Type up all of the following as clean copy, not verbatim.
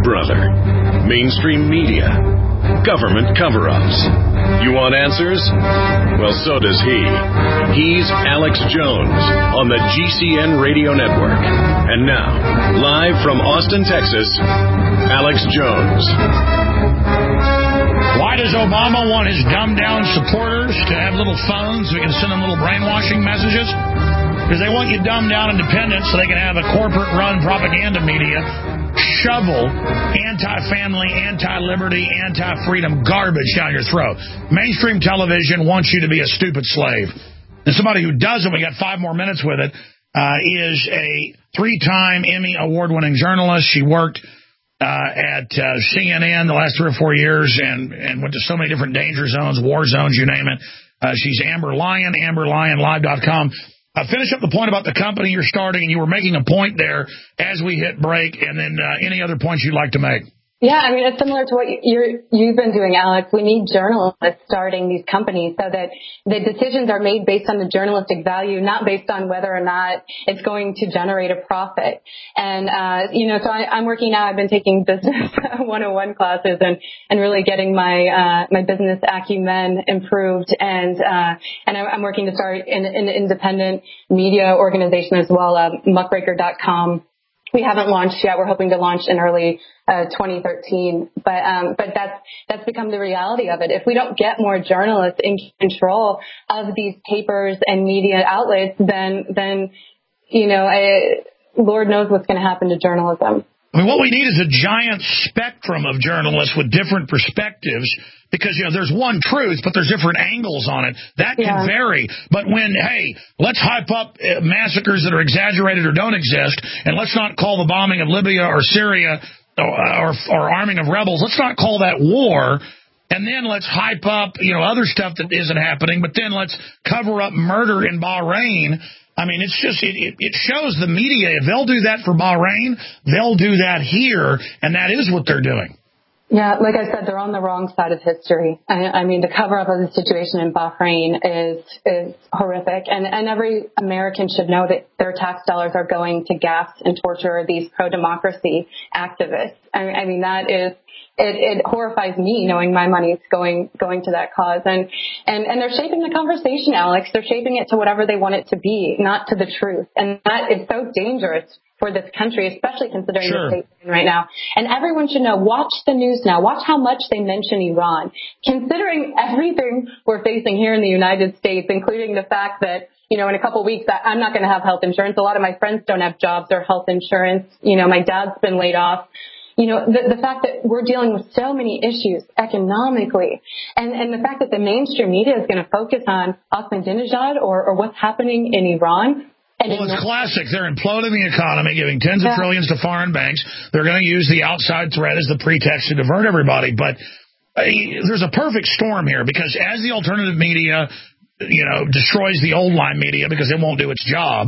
brother. Mainstream media. Government cover-ups. You want answers? Well, so does he. He's Alex Jones on the GCN Radio Network. And now, live from Austin, Texas, Alex Jones. Why does Obama want his dumbed-down supporters to have little phones so he can send them little brainwashing messages? Because they want you dumbed down and dependent so they can have a corporate-run propaganda media shovel anti-family, anti-liberty, anti-freedom garbage down your throat. Mainstream television wants you to be a stupid slave. And somebody who doesn't, we got 5 more minutes with it, is a 3-time Emmy award-winning journalist. She worked at CNN the last 3 or 4 years and went to so many different danger zones, war zones, you name it. She's Amber Lyon, AmberLyonLive.com. Finish up the point about the company you're starting, and you were making a point there as we hit break, and then any other points you'd like to make. Yeah, I mean, it's similar to what you've been doing, Alex. We need journalists starting these companies so that the decisions are made based on the journalistic value, not based on whether or not it's going to generate a profit. And, so I'm working now. I've been taking business 101 classes and really getting my business acumen improved. And I'm working to start an independent media organization as well, muckraker.com. We haven't launched yet. We're hoping to launch in early 2013. But that's become the reality of it. If we don't get more journalists in control of these papers and media outlets, then Lord knows what's going to happen to journalism. I mean, what we need is a giant spectrum of journalists with different perspectives because, there's one truth, but there's different angles on it. That can vary. But when, hey, let's hype up massacres that are exaggerated or don't exist, and let's not call the bombing of Libya or Syria or arming of rebels, let's not call that war. And then let's hype up, other stuff that isn't happening, but then let's cover up murder in Bahrain. I mean, it's just, it shows the media, if they'll do that for Bahrain, they'll do that here, and that is what they're doing. Yeah, like I said, they're on the wrong side of history. I mean, the cover-up of the situation in Bahrain is horrific, and every American should know that their tax dollars are going to gas and torture these pro-democracy activists. I mean, that is... It horrifies me knowing my money is going to that cause. And they're shaping the conversation, Alex. They're shaping it to whatever they want it to be, not to the truth. And that is so dangerous for this country, especially considering the state we're in right now. And everyone should know, watch the news now. Watch how much they mention Iran. Considering everything we're facing here in the United States, including the fact that, in a couple of weeks, I'm not going to have health insurance. A lot of my friends don't have jobs or health insurance. My dad's been laid off. The fact that we're dealing with so many issues economically and the fact that the mainstream media is going to focus on Ahmadinejad or what's happening in Iran. Well, it's classic. They're imploding the economy, giving tens of trillions to foreign banks. They're going to use the outside threat as the pretext to divert everybody. But there's a perfect storm here because as the alternative media, destroys the old line media because it won't do its job,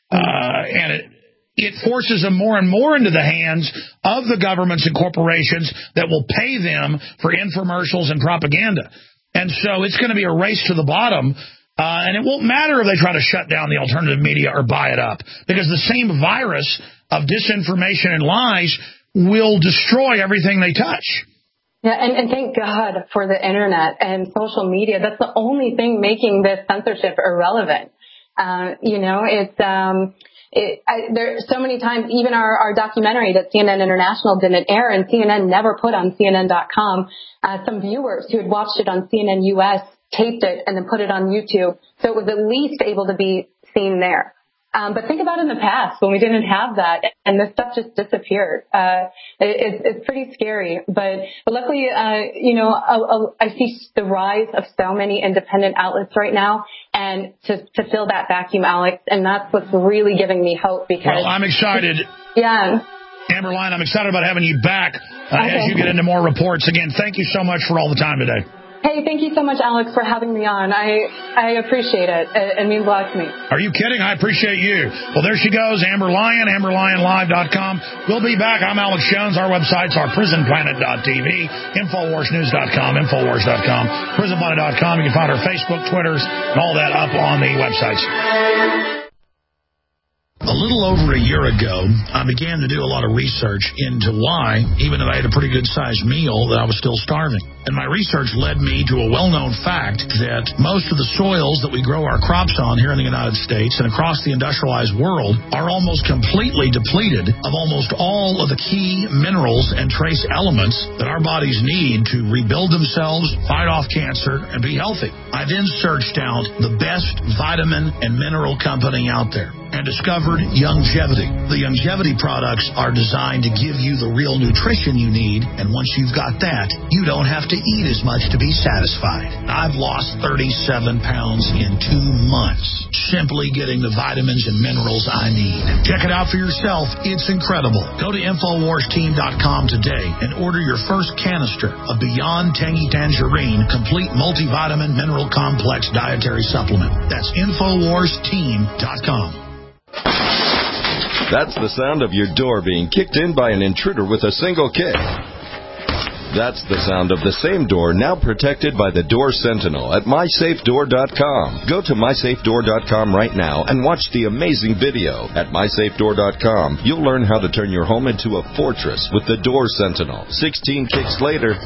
and it forces them more and more into the hands of the governments and corporations that will pay them for infomercials and propaganda. And so it's going to be a race to the bottom, and it won't matter if they try to shut down the alternative media or buy it up, because the same virus of disinformation and lies will destroy everything they touch. Yeah, and thank God for the internet and social media. That's the only thing making this censorship irrelevant. There so many times, even our documentary that CNN International didn't air and CNN never put on CNN.com, some viewers who had watched it on CNN US taped it and then put it on YouTube. So it was at least able to be seen there. But think about in the past when we didn't have that and this stuff just disappeared. It's pretty scary. But luckily, I see the rise of so many independent outlets right now and to fill that vacuum, Alex. And that's what's really giving me hope because. Well, I'm excited. Yeah. Amber Lyon, I'm excited about having you back as you get into more reports. Again, thank you so much for all the time today. Hey, thank you so much, Alex, for having me on. I appreciate it. It means a lot to me. Are you kidding? I appreciate you. Well, there she goes, Amber Lyon, AmberLyonLive.com. We'll be back. I'm Alex Jones. Our websites are PrisonPlanet.tv, InfoWarsNews.com, InfoWars.com, PrisonPlanet.com. You can find our Facebook, Twitters, and all that up on the websites. A little over a year ago, I began to do a lot of research into why, even though I had a pretty good-sized meal, that I was still starving. And my research led me to a well-known fact that most of the soils that we grow our crops on here in the United States and across the industrialized world are almost completely depleted of almost all of the key minerals and trace elements that our bodies need to rebuild themselves, fight off cancer, and be healthy. I then searched out the best vitamin and mineral company out there and discovered Youngevity. The Youngevity products are designed to give you the real nutrition you need, and once you've got that, you don't have to eat as much to be satisfied. I've lost 37 pounds in 2 months, simply getting the vitamins and minerals I need. Check it out for yourself. It's incredible. Go to InfoWarsTeam.com today and order your first canister of Beyond Tangy Tangerine Complete Multivitamin Mineral Complex Dietary Supplement. That's InfoWarsTeam.com. That's the sound of your door being kicked in by an intruder with a single kick. That's the sound of the same door now protected by the Door Sentinel at MySafeDoor.com. Go to MySafeDoor.com right now and watch the amazing video. At MySafeDoor.com, you'll learn how to turn your home into a fortress with the Door Sentinel. 16 kicks later,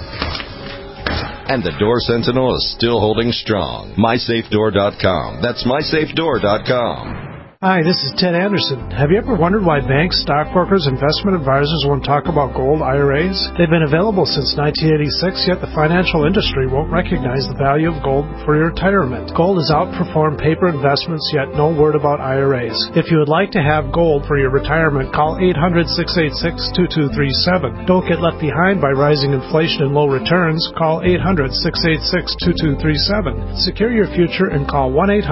and the Door Sentinel is still holding strong. MySafeDoor.com. That's MySafeDoor.com. Hi, this is Ted Anderson. Have you ever wondered why banks, stockbrokers, investment advisors won't talk about gold IRAs? They've been available since 1986, yet the financial industry won't recognize the value of gold for your retirement. Gold has outperformed paper investments, yet no word about IRAs. If you would like to have gold for your retirement, call 800-686-2237. Don't get left behind by rising inflation and low returns. Call 800-686-2237. Secure your future and call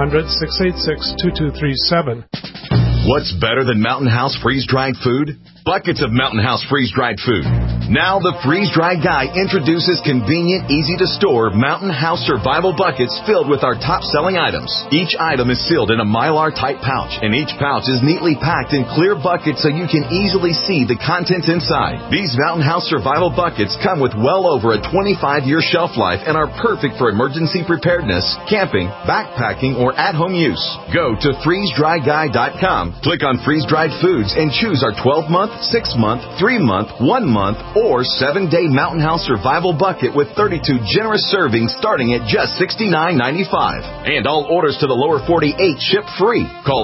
1-800-686-2237. What's better than Mountain House freeze-dried food? Buckets of Mountain House freeze-dried food. Now the freeze-dried guy introduces convenient, easy-to-store Mountain House survival buckets filled with our top-selling items. Each item is sealed in a Mylar-type pouch, and each pouch is neatly packed in clear buckets so you can easily see the contents inside. These Mountain House survival buckets come with well over a 25-year shelf life and are perfect for emergency preparedness, camping, backpacking, or at-home use. Go to freezedryguy.com, click on freeze-dried foods, and choose our 12-month, 6-month, 3-month, 1-month, or 7-day Mountain House survival bucket with 32 generous servings starting at just $69.95. And all orders to the lower 48 ship free. Call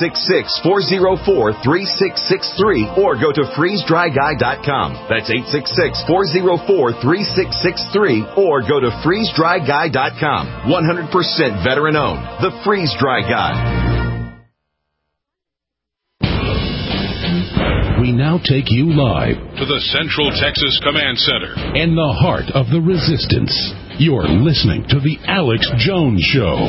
866-404-3663 or go to freezedryguy.com. That's 866-404-3663 or go to freezedryguy.com. 100% veteran owned. The Freeze Dry Guy. We now take you live to the Central Texas Command Center in the heart of the resistance. You're listening to The Alex Jones Show.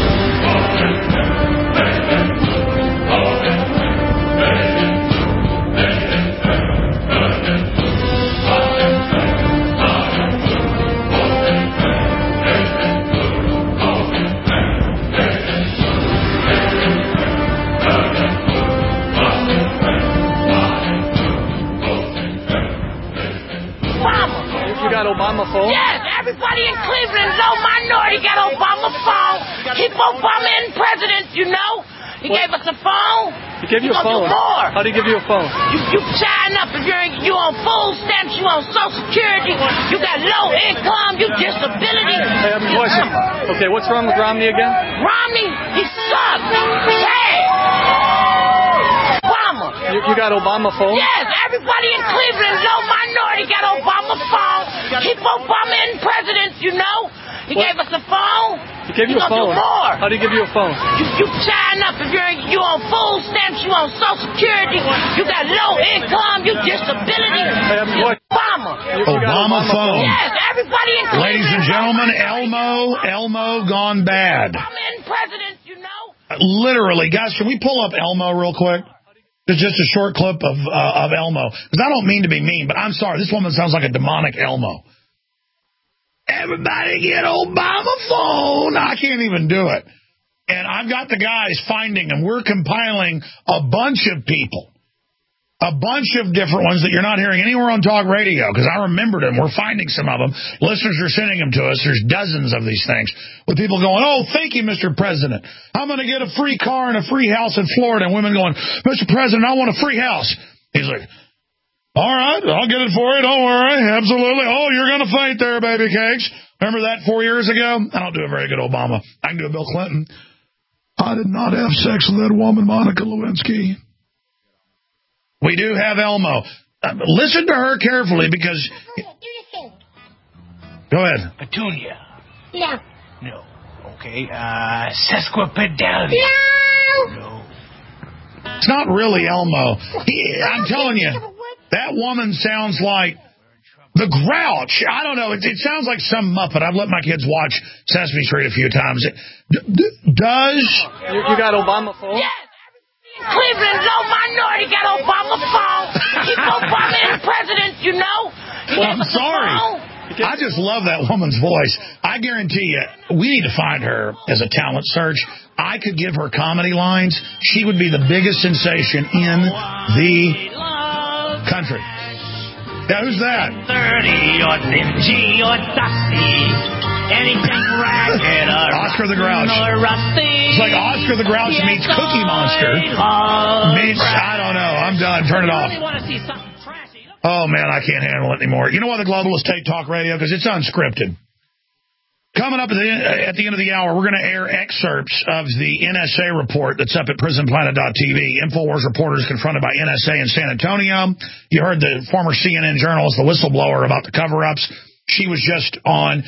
Obama phone? Yes, everybody in Cleveland, low minority, got Obama phone. Keep Obama in president, you know. He gave us a phone. He gave you a phone? How did he give you a phone? You sign up if you on food stamps, you on Social Security, you got low income, you disability. Hey, I have a question. Okay, what's wrong with Romney again? Romney, he sucks. Hey! Obama. You got Obama phone? Yes, everybody in Cleveland, low minority, got Obama phone. Keep Obama in president, you know. He gave us a phone. He gave you a phone? How did he give you a phone? You sign up if you on food stamps, you on Social Security, you got low income, you disability. Hey, I have a question. Obama. Obama phone. Yes, everybody in Cleveland. Ladies and gentlemen, Elmo gone bad. Obama in president, you know. Literally, guys, can we pull up Elmo real quick? Just a short clip of Elmo. Because I don't mean to be mean, but I'm sorry. This woman sounds like a demonic Elmo. Everybody get Obama phone. I can't even do it. And I've got the guys finding them. We're compiling a bunch of people a bunch of different ones that you're not hearing anywhere on talk radio, because I remembered them. We're finding some of them. Listeners are sending them to us. There's dozens of these things with people going, oh, thank you, Mr. President. I'm going to get a free car and a free house in Florida. And women going, Mr. President, I want a free house. He's like, all right, I'll get it for you. Don't worry. Absolutely. Oh, you're going to faint there, baby cakes. Remember that 4 years ago? I don't do a very good Obama. I can do a Bill Clinton. I did not have sex with that woman, Monica Lewinsky. We do have Elmo. Listen to her carefully because... Go ahead. Petunia. No. No. Okay. Sesquipedalian. No. It's not really Elmo. I'm telling you, that woman sounds like the Grouch. I don't know. It sounds like some Muppet. I've let my kids watch Sesame Street a few times. Does... You got Obama phone? Yes. Cleveland, low minority got Obama phone. Keep Obama in president, you know. Well, I'm sorry. I just love that woman's voice. I guarantee you, we need to find her as a talent search. I could give her comedy lines. She would be the biggest sensation in the country. Yeah, who's that? 30 or dingy or dusty. Anything ragged or Oscar the Grouch. Rusty. It's like Oscar the Grouch meets Cookie Monster. Meets, I don't know. I'm done. Turn it off. Oh, man, I can't handle it anymore. You know why the globalists take talk radio? Because it's unscripted. Coming up at the end of the hour, we're going to air excerpts of the NSA report that's up at prisonplanet.tv. InfoWars reporters confronted by NSA in San Antonio. You heard the former CNN journalist, the whistleblower, about the cover-ups. She was just on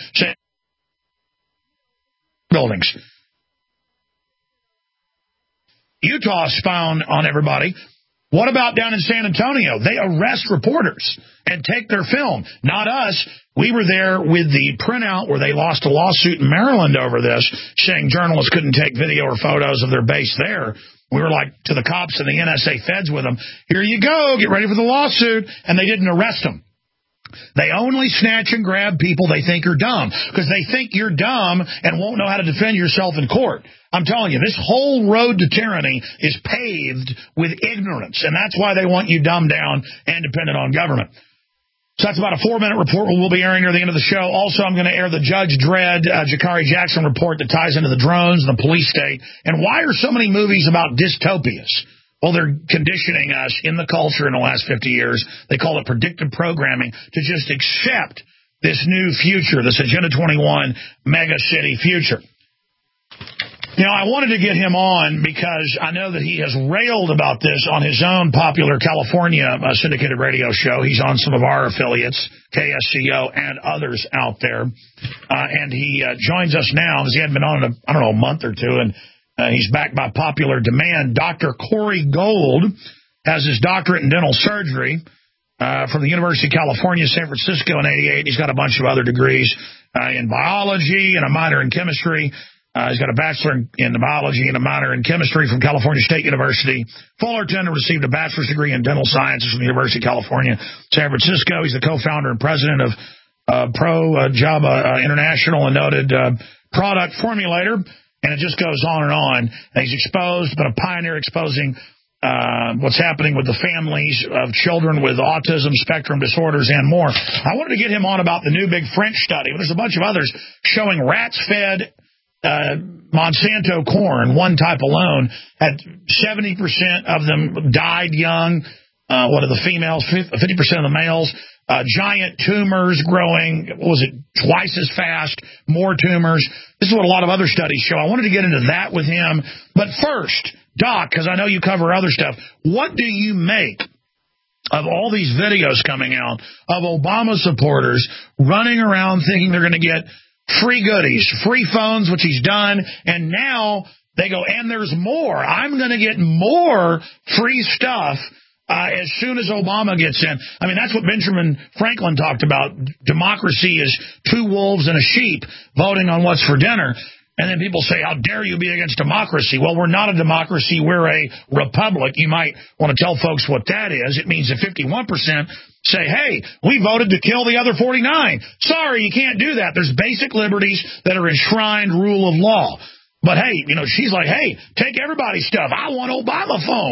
buildings. Utah's found on everybody. What about down in San Antonio? They arrest reporters and take their film. Not us. We were there with the printout where they lost a lawsuit in Maryland over this, saying journalists couldn't take video or photos of their base there. We were like to the cops and the NSA feds with them. Here you go. Get ready for the lawsuit. And they didn't arrest them. They only snatch and grab people they think are dumb because they think you're dumb and won't know how to defend yourself in court. I'm telling you, this whole road to tyranny is paved with ignorance, and that's why they want you dumbed down and dependent on government. So that's about a 4-minute report we'll be airing near the end of the show. Also, I'm going to air the Judge Dredd, Jakari Jackson report that ties into the drones and the police state. And why are so many movies about dystopias? Well, they're conditioning us in the culture in the last 50 years. They call it predictive programming to just accept this new future, this Agenda 21 mega city future. You know, I wanted to get him on because I know that he has railed about this on his own popular California syndicated radio show. He's on some of our affiliates, KSCO and others out there. And he joins us now because he hadn't been on in, a month or two, and he's back by popular demand. Dr. Corey Gold has his doctorate in dental surgery from the University of California, San Francisco in '88. He's got a bunch of other degrees in biology and a minor in chemistry. He's got a bachelor in biology and a minor in chemistry from California State University. Fullerton received a bachelor's degree in dental sciences from the University of California, San Francisco. He's the co-founder and president of ProJava International, a noted product formulator. And it just goes on and on. And he's been a pioneer exposing what's happening with the families of children with autism, spectrum disorders, and more. I wanted to get him on about the new big French study. There's a bunch of others showing rats fed Monsanto corn, one type alone, had 70% of them died young. What are the females? 50% of the males. Giant tumors growing, twice as fast, more tumors. This is what a lot of other studies show. I wanted to get into that with him. But first, Doc, because I know you cover other stuff, what do you make of all these videos coming out of Obama supporters running around thinking they're going to get free goodies, free phones, which he's done, and now they go, and there's more. I'm going to get more free stuff as soon as Obama gets in. I mean, that's what Benjamin Franklin talked about. Democracy is two wolves and a sheep voting on what's for dinner. And then people say, how dare you be against democracy? Well, we're not a democracy. We're a republic. You might want to tell folks what that is. It means that 51% say, hey, we voted to kill the other 49. Sorry, you can't do that. There's basic liberties that are enshrined rule of law. But, hey, she's like, hey, take everybody's stuff. I want Obama phone.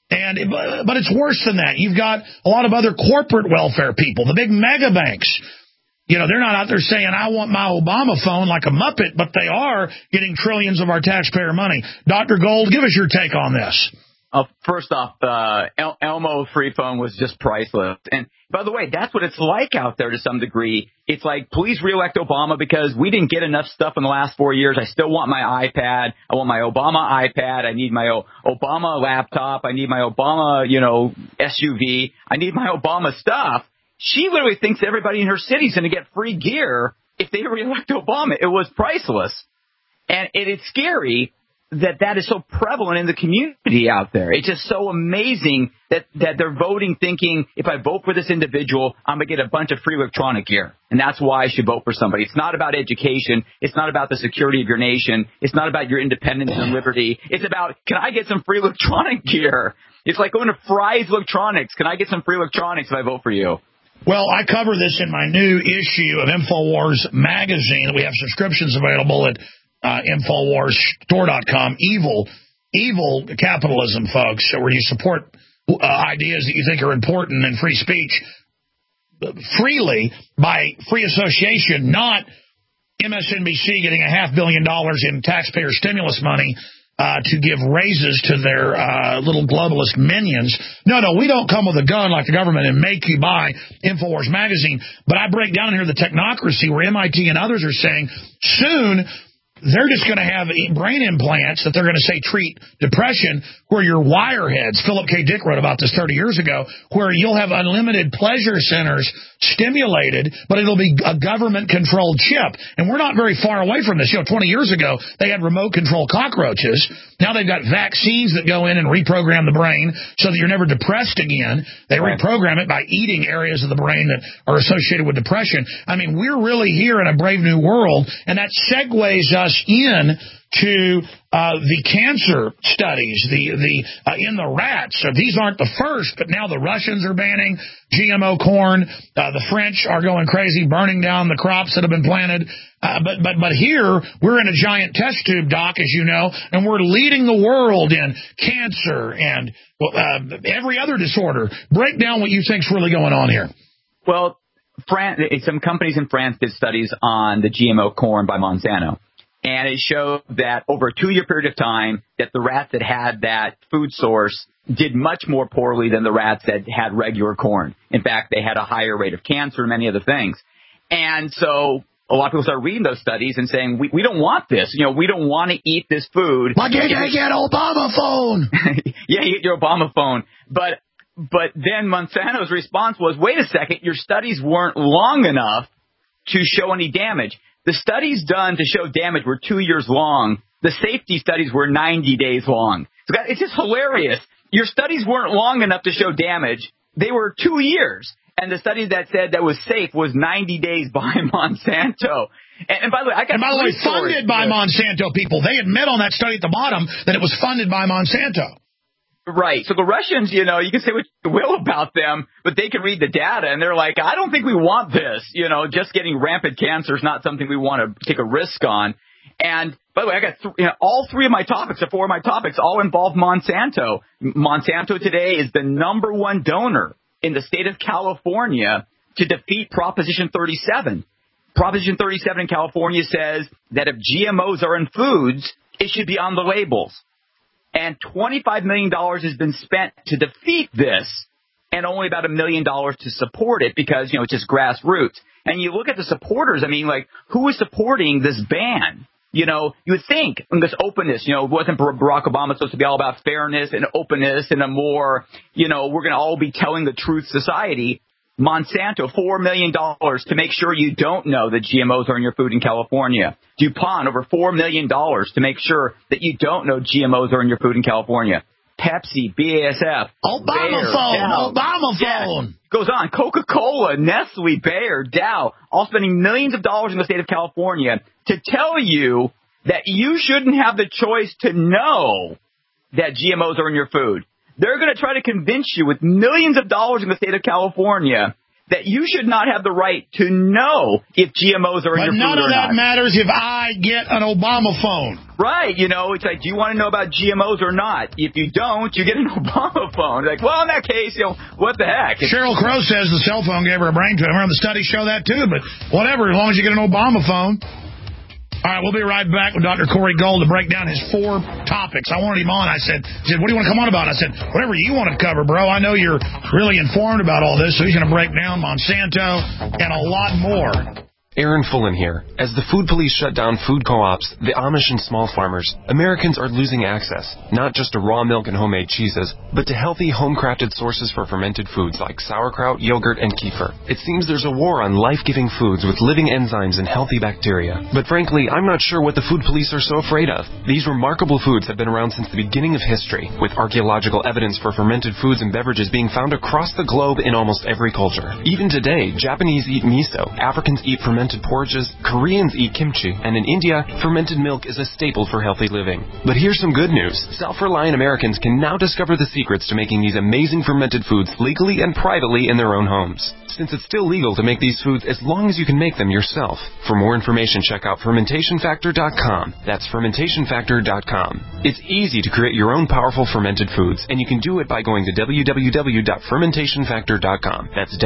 But it's worse than that. You've got a lot of other corporate welfare people, the big mega banks. You know, they're not out there saying, I want my Obama phone like a Muppet, but they are getting trillions of our taxpayer money. Dr. Gold, give us your take on this. First off, Elmo free phone was just priceless. And by the way, that's what it's like out there to some degree. It's like, please reelect Obama because we didn't get enough stuff in the last 4 years. I still want my iPad. I want my Obama iPad. I need my Obama laptop. I need my Obama, SUV. I need my Obama stuff. She literally thinks everybody in her city is going to get free gear if they reelect Obama. It was priceless. And it is scary that is so prevalent in the community out there. It's just so amazing that they're voting thinking, if I vote for this individual, I'm going to get a bunch of free electronic gear. And that's why I should vote for somebody. It's not about education. It's not about the security of your nation. It's not about your independence and liberty. It's about, can I get some free electronic gear? It's like going to Fry's Electronics. Can I get some free electronics if I vote for you? Well, I cover this in my new issue of InfoWars magazine. We have subscriptions available at InfoWarsStore.com. Evil capitalism, folks, where you support ideas that you think are important and free speech freely by free association, not MSNBC getting $500 million in taxpayer stimulus money to give raises to their little globalist minions. No, we don't come with a gun like the government and make you buy InfoWars magazine. But I break down here the technocracy where MIT and others are saying soon they're just going to have brain implants that they're going to say treat depression, where your wireheads, Philip K. Dick wrote about this 30 years ago, where you'll have unlimited pleasure centers stimulated, but it'll be a government-controlled chip. And we're not very far away from this. 20 years ago, they had remote-control cockroaches. Now they've got vaccines that go in and reprogram the brain so that you're never depressed again. They reprogram it by eating areas of the brain that are associated with depression. I mean, we're really here in a brave new world, and that segues us in to the cancer studies, in the rats. So these aren't the first, but now the Russians are banning GMO corn. The French are going crazy, burning down the crops that have been planted. But here we're in a giant test tube, Doc, as you know, and we're leading the world in cancer and every other disorder. Break down what you think's really going on here. Well, some companies in France did studies on the GMO corn by Monsanto. And it showed that over a 2-year period of time that the rats that had that food source did much more poorly than the rats that had regular corn. In fact, they had a higher rate of cancer and many other things. And so a lot of people start reading those studies and saying, we don't want this. We don't want to eat this food. Why can't I get Obama phone? Yeah, you get your Obama phone. But then Monsanto's response was, wait a second, your studies weren't long enough to show any damage. The studies done to show damage were 2 years long. The safety studies were 90 days long. So it's just hilarious. Your studies weren't long enough to show damage. They were 2 years. And the study that said that was safe was 90 days by Monsanto. And by the way, funded by Monsanto people. They admit on that study at the bottom that it was funded by Monsanto. Right. So the Russians, you can say what you will about them, but they can read the data, and they're like, I don't think we want this. Just getting rampant cancer is not something we want to take a risk on. And by the way, I got all 4 of my topics all involve Monsanto. Monsanto today is the number one donor in the state of California to defeat Proposition 37. Proposition 37 in California says that if GMOs are in foods, it should be on the labels. And $25 million has been spent to defeat this, and only about $1 million to support it because, it's just grassroots. And you look at the supporters, who is supporting this ban? You would think this openness, wasn't Barack Obama supposed to be all about fairness and openness and a more, we're going to all be telling the truth society? Monsanto, $4 million to make sure you don't know that GMOs are in your food in California. DuPont, over $4 million to make sure that you don't know GMOs are in your food in California. Pepsi, BASF, Obama phone. Goes on. Coca-Cola, Nestle, Bayer, Dow, all spending millions of dollars in the state of California to tell you that you shouldn't have the choice to know that GMOs are in your food. They're going to try to convince you with millions of dollars in the state of California that you should not have the right to know if GMOs are in your food or not. But none of that matters if I get an Obama phone. Right, it's like, do you want to know about GMOs or not? If you don't, you get an Obama phone. Like, well, in that case, what the heck? Sheryl Crow says the cell phone gave her a brain tumor, and the studies show that too, but whatever, as long as you get an Obama phone. All right, we'll be right back with Dr. Corey Gold to break down his 4 topics. I wanted him on. I said, what do you want to come on about? I said, whatever you want to cover, bro. I know you're really informed about all this, so he's going to break down Monsanto and a lot more. Aaron Fullen here. As the food police shut down food co-ops, the Amish and small farmers, Americans are losing access, not just to raw milk and homemade cheeses, but to healthy, home-crafted sources for fermented foods like sauerkraut, yogurt, and kefir. It seems there's a war on life-giving foods with living enzymes and healthy bacteria. But frankly, I'm not sure what the food police are so afraid of. These remarkable foods have been around since the beginning of history, with archaeological evidence for fermented foods and beverages being found across the globe in almost every culture. Even today, Japanese eat miso, Africans eat fermented porridges, Koreans eat kimchi, and in India, fermented milk is a staple for healthy living. But here's some good news. Self-reliant Americans can now discover the secrets to making these amazing fermented foods legally and privately in their own homes. Since it's still legal to make these foods as long as you can make them yourself. For more information, check out fermentationfactor.com. That's fermentationfactor.com. It's easy to create your own powerful fermented foods, and you can do it by going to www.fermentationfactor.com. That's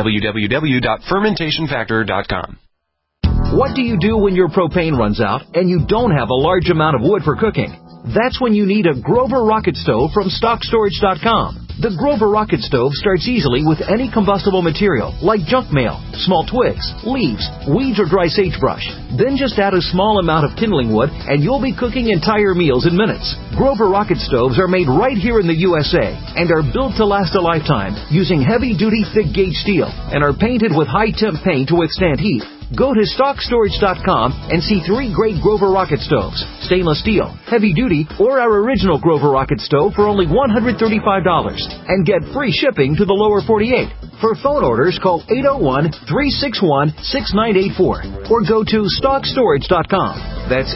www.fermentationfactor.com. What do you do when your propane runs out and you don't have a large amount of wood for cooking? That's when you need a Grover Rocket Stove from StockStorage.com. The Grover Rocket Stove starts easily with any combustible material, like junk mail, small twigs, leaves, weeds, or dry sagebrush. Then just add a small amount of kindling wood, and you'll be cooking entire meals in minutes. Grover Rocket Stoves are made right here in the USA and are built to last a lifetime using heavy-duty, thick-gauge steel and are painted with high-temp paint to withstand heat. Go to StockStorage.com and see 3 great Grover Rocket Stoves, stainless steel, heavy-duty, or our original Grover Rocket Stove for only $135, and get free shipping to the lower 48. For phone orders, call 801-361-6984 or go to StockStorage.com. That's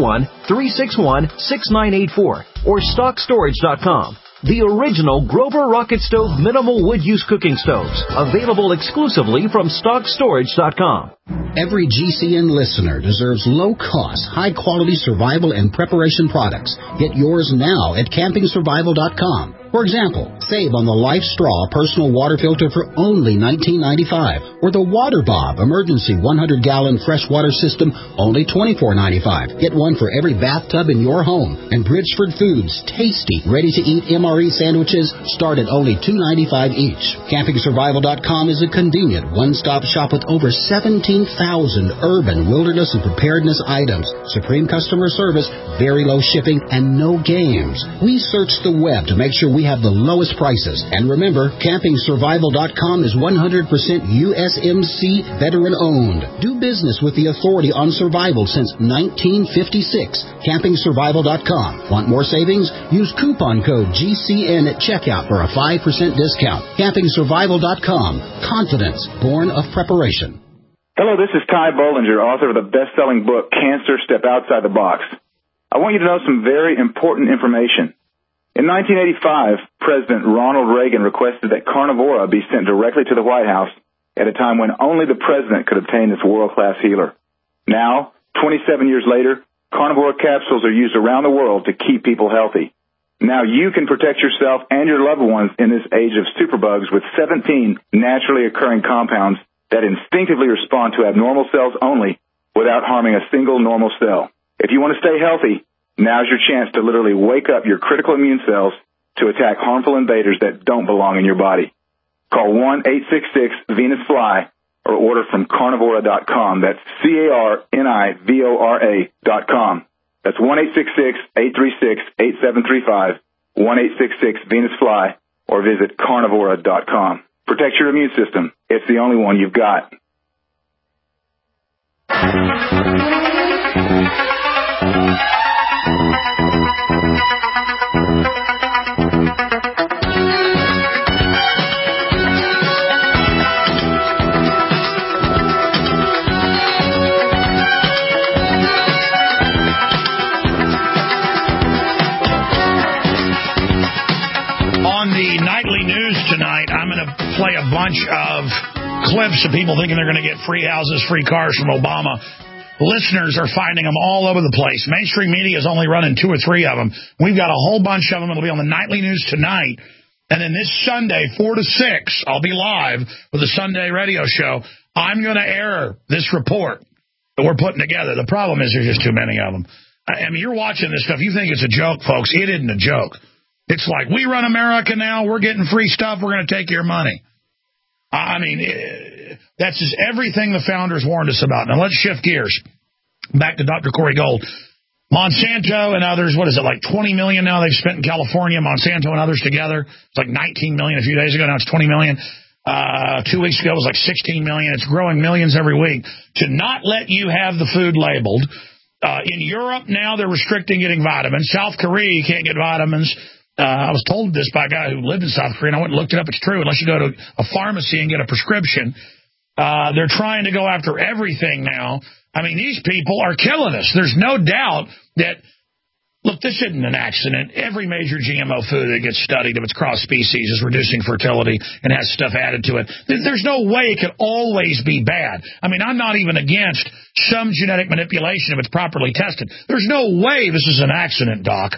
801-361-6984 or StockStorage.com. The original Grover Rocket Stove minimal wood use cooking stoves, available exclusively from StockStorage.com. Every GCN listener deserves low-cost, high-quality survival and preparation products. Get yours now at CampingSurvival.com. For example, save on the Life Straw personal water filter for only $19.95, or the Water Bob emergency 100-gallon freshwater system, only $24.95. Get one for every bathtub in your home. And Bridgeford Foods tasty, ready-to-eat MRE sandwiches start at only $2.95 each. CampingSurvival.com is a convenient one-stop shop with over 17,000 urban, wilderness, and preparedness items. Supreme customer service, very low shipping, and no games. We search the web to make sure we have the lowest prices. And remember, CampingSurvival.com is 100% USMC veteran-owned. Do business with the authority on survival since 1956. CampingSurvival.com. Want more savings? Use coupon code GCN at checkout for a 5% discount. CampingSurvival.com. Confidence born of preparation. Hello, this is Ty Bollinger, author of the best-selling book, Cancer, Step Outside the Box. I want you to know some very important information. In 1985, President Ronald Reagan requested that Carnivora be sent directly to the White House at a time when only the president could obtain this world-class healer. Now, 27 years later, Carnivora capsules are used around the world to keep people healthy. Now you can protect yourself and your loved ones in this age of superbugs with 17 naturally occurring compounds that instinctively respond to abnormal cells only without harming a single normal cell. If you want to stay healthy, now's your chance to literally wake up your critical immune cells to attack harmful invaders that don't belong in your body. Call 1-866-VENUS-FLY or order from Carnivora.com. That's CARNIVORA.com. That's 1-866-836-8735, 1-866-VENUS-FLY, or visit Carnivora.com. Protect your immune system. It's the only one you've got. On the nightly news tonight, I'm going to play a bunch of clips of people thinking they're going to get free houses, free cars from Obama. Listeners are finding them all over the place. Mainstream media is only running 2 or 3 of them. We've got a whole bunch of them. It'll be on the nightly news tonight. And then this Sunday, 4 to 6, I'll be live with the Sunday radio show. I'm going to air this report that we're putting together. The problem is there's just too many of them. I mean, you're watching this stuff. You think it's a joke, folks. It isn't a joke. It's like, we run America now. We're getting free stuff. We're going to take your money. I mean, that's just everything the founders warned us about. Now, let's shift gears. Back to Dr. Corey Gold. Monsanto and others, what is it, like $20 million now they've spent in California, Monsanto and others together. It's like $19 million a few days ago. Now it's $20 million. 2 weeks ago it was like $16 million. It's growing millions every week. To not let you have the food labeled. In Europe now they're restricting getting vitamins. South Korea, you can't get vitamins. I was told this by a guy who lived in South Korea, and I went and looked it up. It's true. Unless you go to a pharmacy and get a prescription. They're trying to go after everything now. I mean, these people are killing us. There's no doubt that, look, this isn't an accident. Every major GMO food that gets studied, if it's cross-species, is reducing fertility and has stuff added to it. There's no way it could always be bad. I mean, I'm not even against some genetic manipulation if it's properly tested. There's no way this is an accident, Doc.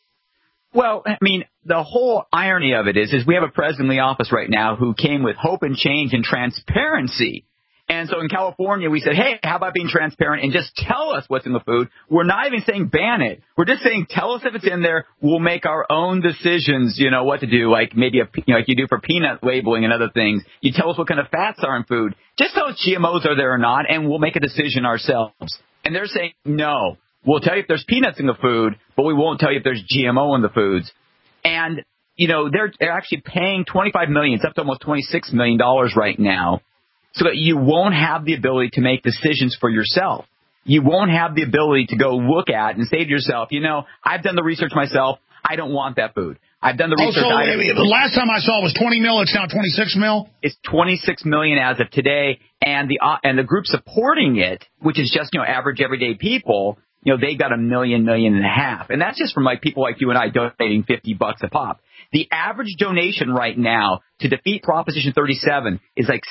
Well, I mean, the whole irony of it is we have a president in the office right now who came with hope and change and transparency. And so in California, we said, hey, how about being transparent and just tell us what's in the food? We're not even saying ban it. We're just saying tell us if it's in there. We'll make our own decisions, you know, what to do, like maybe, like you do for peanut labeling and other things. You tell us what kind of fats are in food. Just tell us GMOs are there or not, and we'll make a decision ourselves. And they're saying, no, we'll tell you if there's peanuts in the food, but we won't tell you if there's GMO in the foods. And, you know, they're actually paying $25 million. It's up to almost $26 million right now. So that you won't have the ability to make decisions for yourself. You won't have the ability to go look at and say to yourself, you know, I've done the research myself. I don't want that food. I've done the research. The last time I saw it was 20 mil. It's now 26 mil. It's 26 million as of today. And the group supporting it, which is just, you know, average everyday people, you know, they got $1 million, $1.5 million. And that's just from like people like you and I donating $50 a pop. The average donation right now to defeat Proposition 37 is like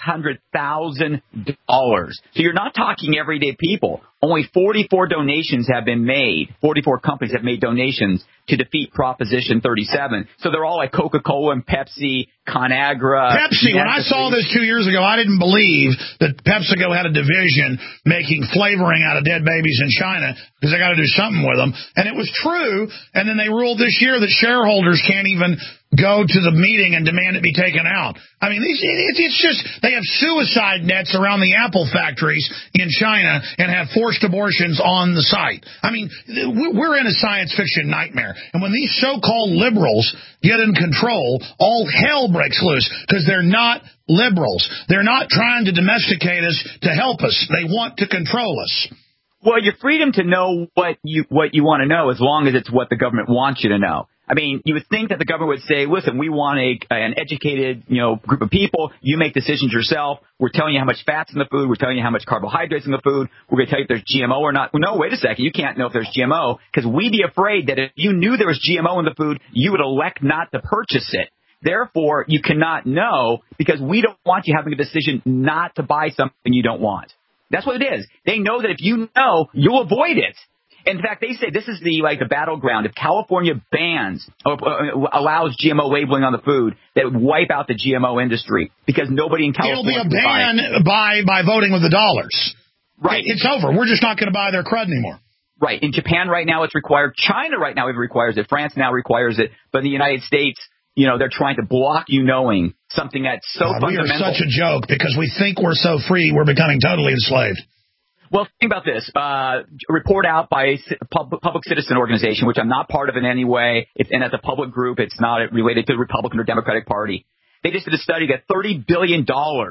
$600,000. So you're not talking everyday people. Only 44 donations have been made. 44 companies have made donations to defeat Proposition 37. So they're all like Coca-Cola and Pepsi, ConAgra. Pepsi, when I saw this 2 years ago, I didn't believe that PepsiCo had a division making flavoring out of dead babies in China because they got to do something with them. And it was true. And then they ruled this year that shareholders can't even go to the meeting and demand it be taken out. I mean, it's just, they have suicide nets around the Apple factories in China and have forced abortions on the site. I mean, we're in a science fiction nightmare. And when these so-called liberals get in control, all hell breaks loose because they're not liberals. They're not trying to domesticate us to help us. They want to control us. Well, your freedom to know what you want to know as long as it's what the government wants you to know. I mean, you would think that the government would say, listen, we want an educated, you know, group of people. You make decisions yourself. We're telling you how much fat's in the food. We're telling you how much carbohydrates in the food. We're going to tell you if there's GMO or not. Well, no, wait a second. You can't know if there's GMO because we'd be afraid that if you knew there was GMO in the food, you would elect not to purchase it. Therefore, you cannot know because we don't want you having a decision not to buy something you don't want. That's what it is. They know that if you know, you'll avoid it. In fact, they say this is the battleground. If California bans or allows GMO labeling on the food, that would wipe out the GMO industry because nobody in California. It'll be a ban by voting with the dollars. Right. It's over. We're just not going to buy their crud anymore. Right. In Japan right now it's required. China right now it requires it. France now requires it. But in the United States, you know, they're trying to block you knowing something that's so fundamental. We are such a joke because we think we're so free we're becoming totally enslaved. Well, think about this. A report out by a public citizen organization, which I'm not part of in any way, and as a public group, it's not related to the Republican or Democratic Party. They just did a study that $30 billion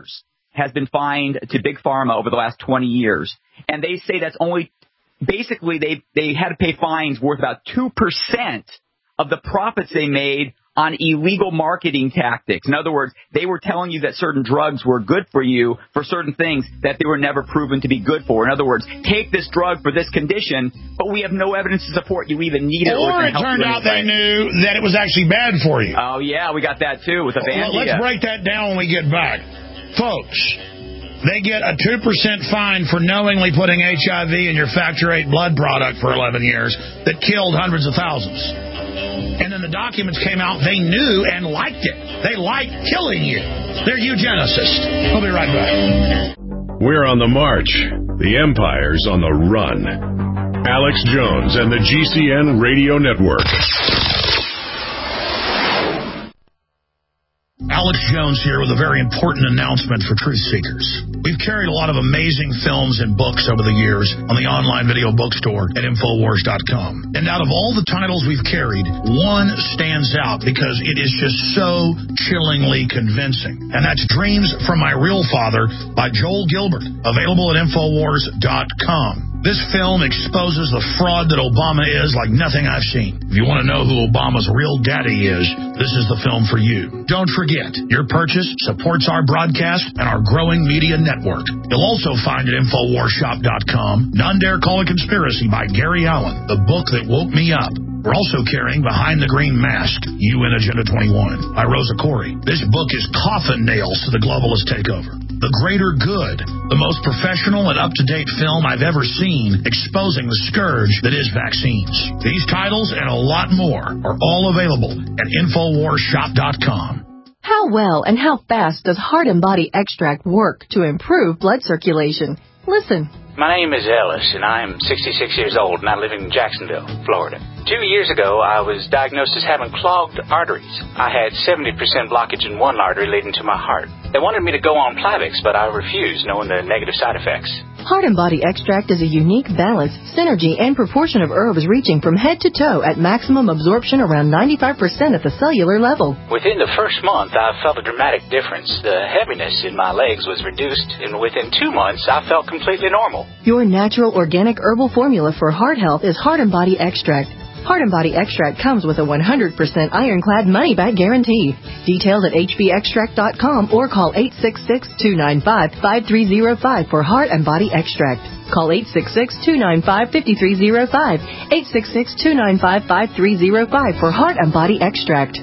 has been fined to Big Pharma over the last 20 years. And they say that's only – basically they had to pay fines worth about 2% of the profits they made on illegal marketing tactics. In other words, they were telling you that certain drugs were good for you for certain things that they were never proven to be good for. In other words, take this drug for this condition, but we have no evidence to support you even need it. Or it turned out they knew that it was actually bad for you. Oh, yeah, we got that too with Avandia. Let's break that down when we get back. Folks, they get a 2% fine for knowingly putting HIV in your Factor VIII blood product for 11 years that killed hundreds of thousands. And then the documents came out. They knew and liked it. They liked killing you. They're eugenicists. We'll be right back. We're on the march. The empire's on the run. Alex Jones and the GCN Radio Network. Alex Jones here with a very important announcement for truth seekers. We've carried a lot of amazing films and books over the years on the online video bookstore at Infowars.com. And out of all the titles we've carried, one stands out because it is just so chillingly convincing. And that's Dreams from My Real Father by Joel Gilbert, available at Infowars.com. This film exposes the fraud that Obama is like nothing I've seen. If you want to know who Obama's real daddy is, this is the film for you. Don't forget, your purchase supports our broadcast and our growing media network. You'll also find at InfoWarsShop.com None Dare Call a Conspiracy by Gary Allen, the book that woke me up. We're also carrying Behind the Green Mask, UN Agenda 21, by Rosa Corey. This book is coffin nails to the globalist takeover. The Greater Good, the most professional and up-to-date film I've ever seen exposing the scourge that is vaccines. These titles and a lot more are all available at InfoWarsShop.com. How well and how fast does Heart and Body Extract work to improve blood circulation? Listen. My name is Ellis, and I am 66 years old, and I live in Jacksonville, Florida. 2 years ago, I was diagnosed as having clogged arteries. I had 70% blockage in one artery leading to my heart. They wanted me to go on Plavix, but I refused, knowing the negative side effects. Heart and Body Extract is a unique balance, synergy, and proportion of herbs reaching from head to toe at maximum absorption around 95% at the cellular level. Within the first month, I felt a dramatic difference. The heaviness in my legs was reduced, and within 2 months, I felt completely normal. Your natural organic herbal formula for heart health is Heart and Body Extract. Heart and Body Extract comes with a 100% ironclad money-back guarantee. Details at hbextract.com or call 866-295-5305 for Heart and Body Extract. Call 866-295-5305, 866-295-5305 for Heart and Body Extract.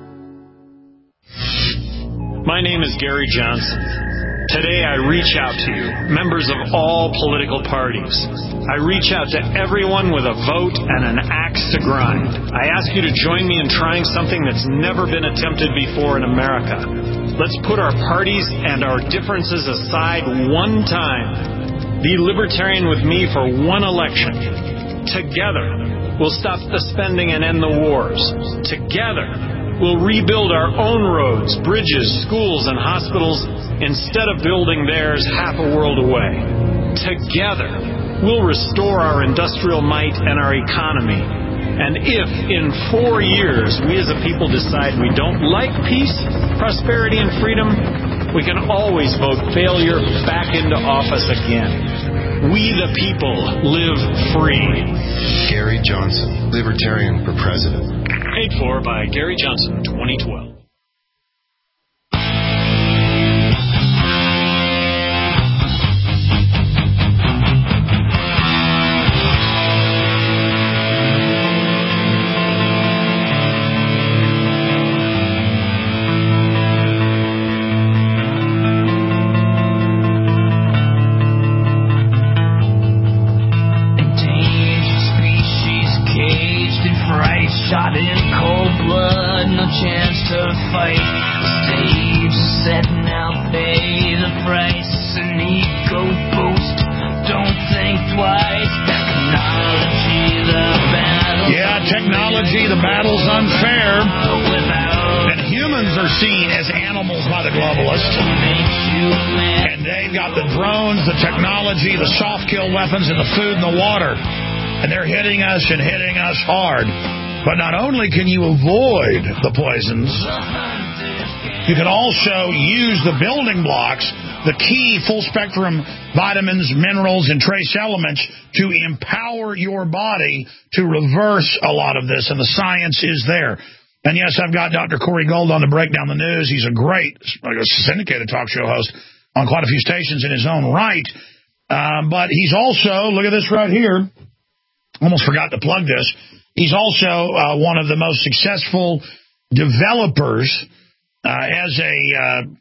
My name is Gary Johnson. Today I reach out to you, members of all political parties. I reach out to everyone with a vote and an axe to grind. I ask you to join me in trying something that's never been attempted before in America. Let's put our parties and our differences aside one time. Be libertarian with me for one election. Together, we'll stop the spending and end the wars. Together, we'll rebuild our own roads, bridges, schools, and hospitals instead of building theirs half a world away. Together, we'll restore our industrial might and our economy. And if in 4 years we as a people decide we don't like peace, prosperity, and freedom, we can always vote failure back into office again. We the people live free. Gary Johnson, Libertarian for President. Paid for by Gary Johnson, 2012. Shot in cold blood, no chance to fight. The stage is set, now pay the price. An ego boost, don't think twice. Technology, the battle. Yeah, technology, the battle's unfair. And humans are seen as animals by the globalists. And they've got the drones, the technology, the soft kill weapons, and the food and the water. And they're hitting us and hitting us hard. But not only can you avoid the poisons, you can also use the building blocks, the key full-spectrum vitamins, minerals, and trace elements to empower your body to reverse a lot of this, and the science is there. And yes, I've got Dr. Corey Gold on to break down the news. He's a great syndicated talk show host on quite a few stations in his own right. But he's also, look at this right here, almost forgot to plug this, he's also one of the most successful developers as a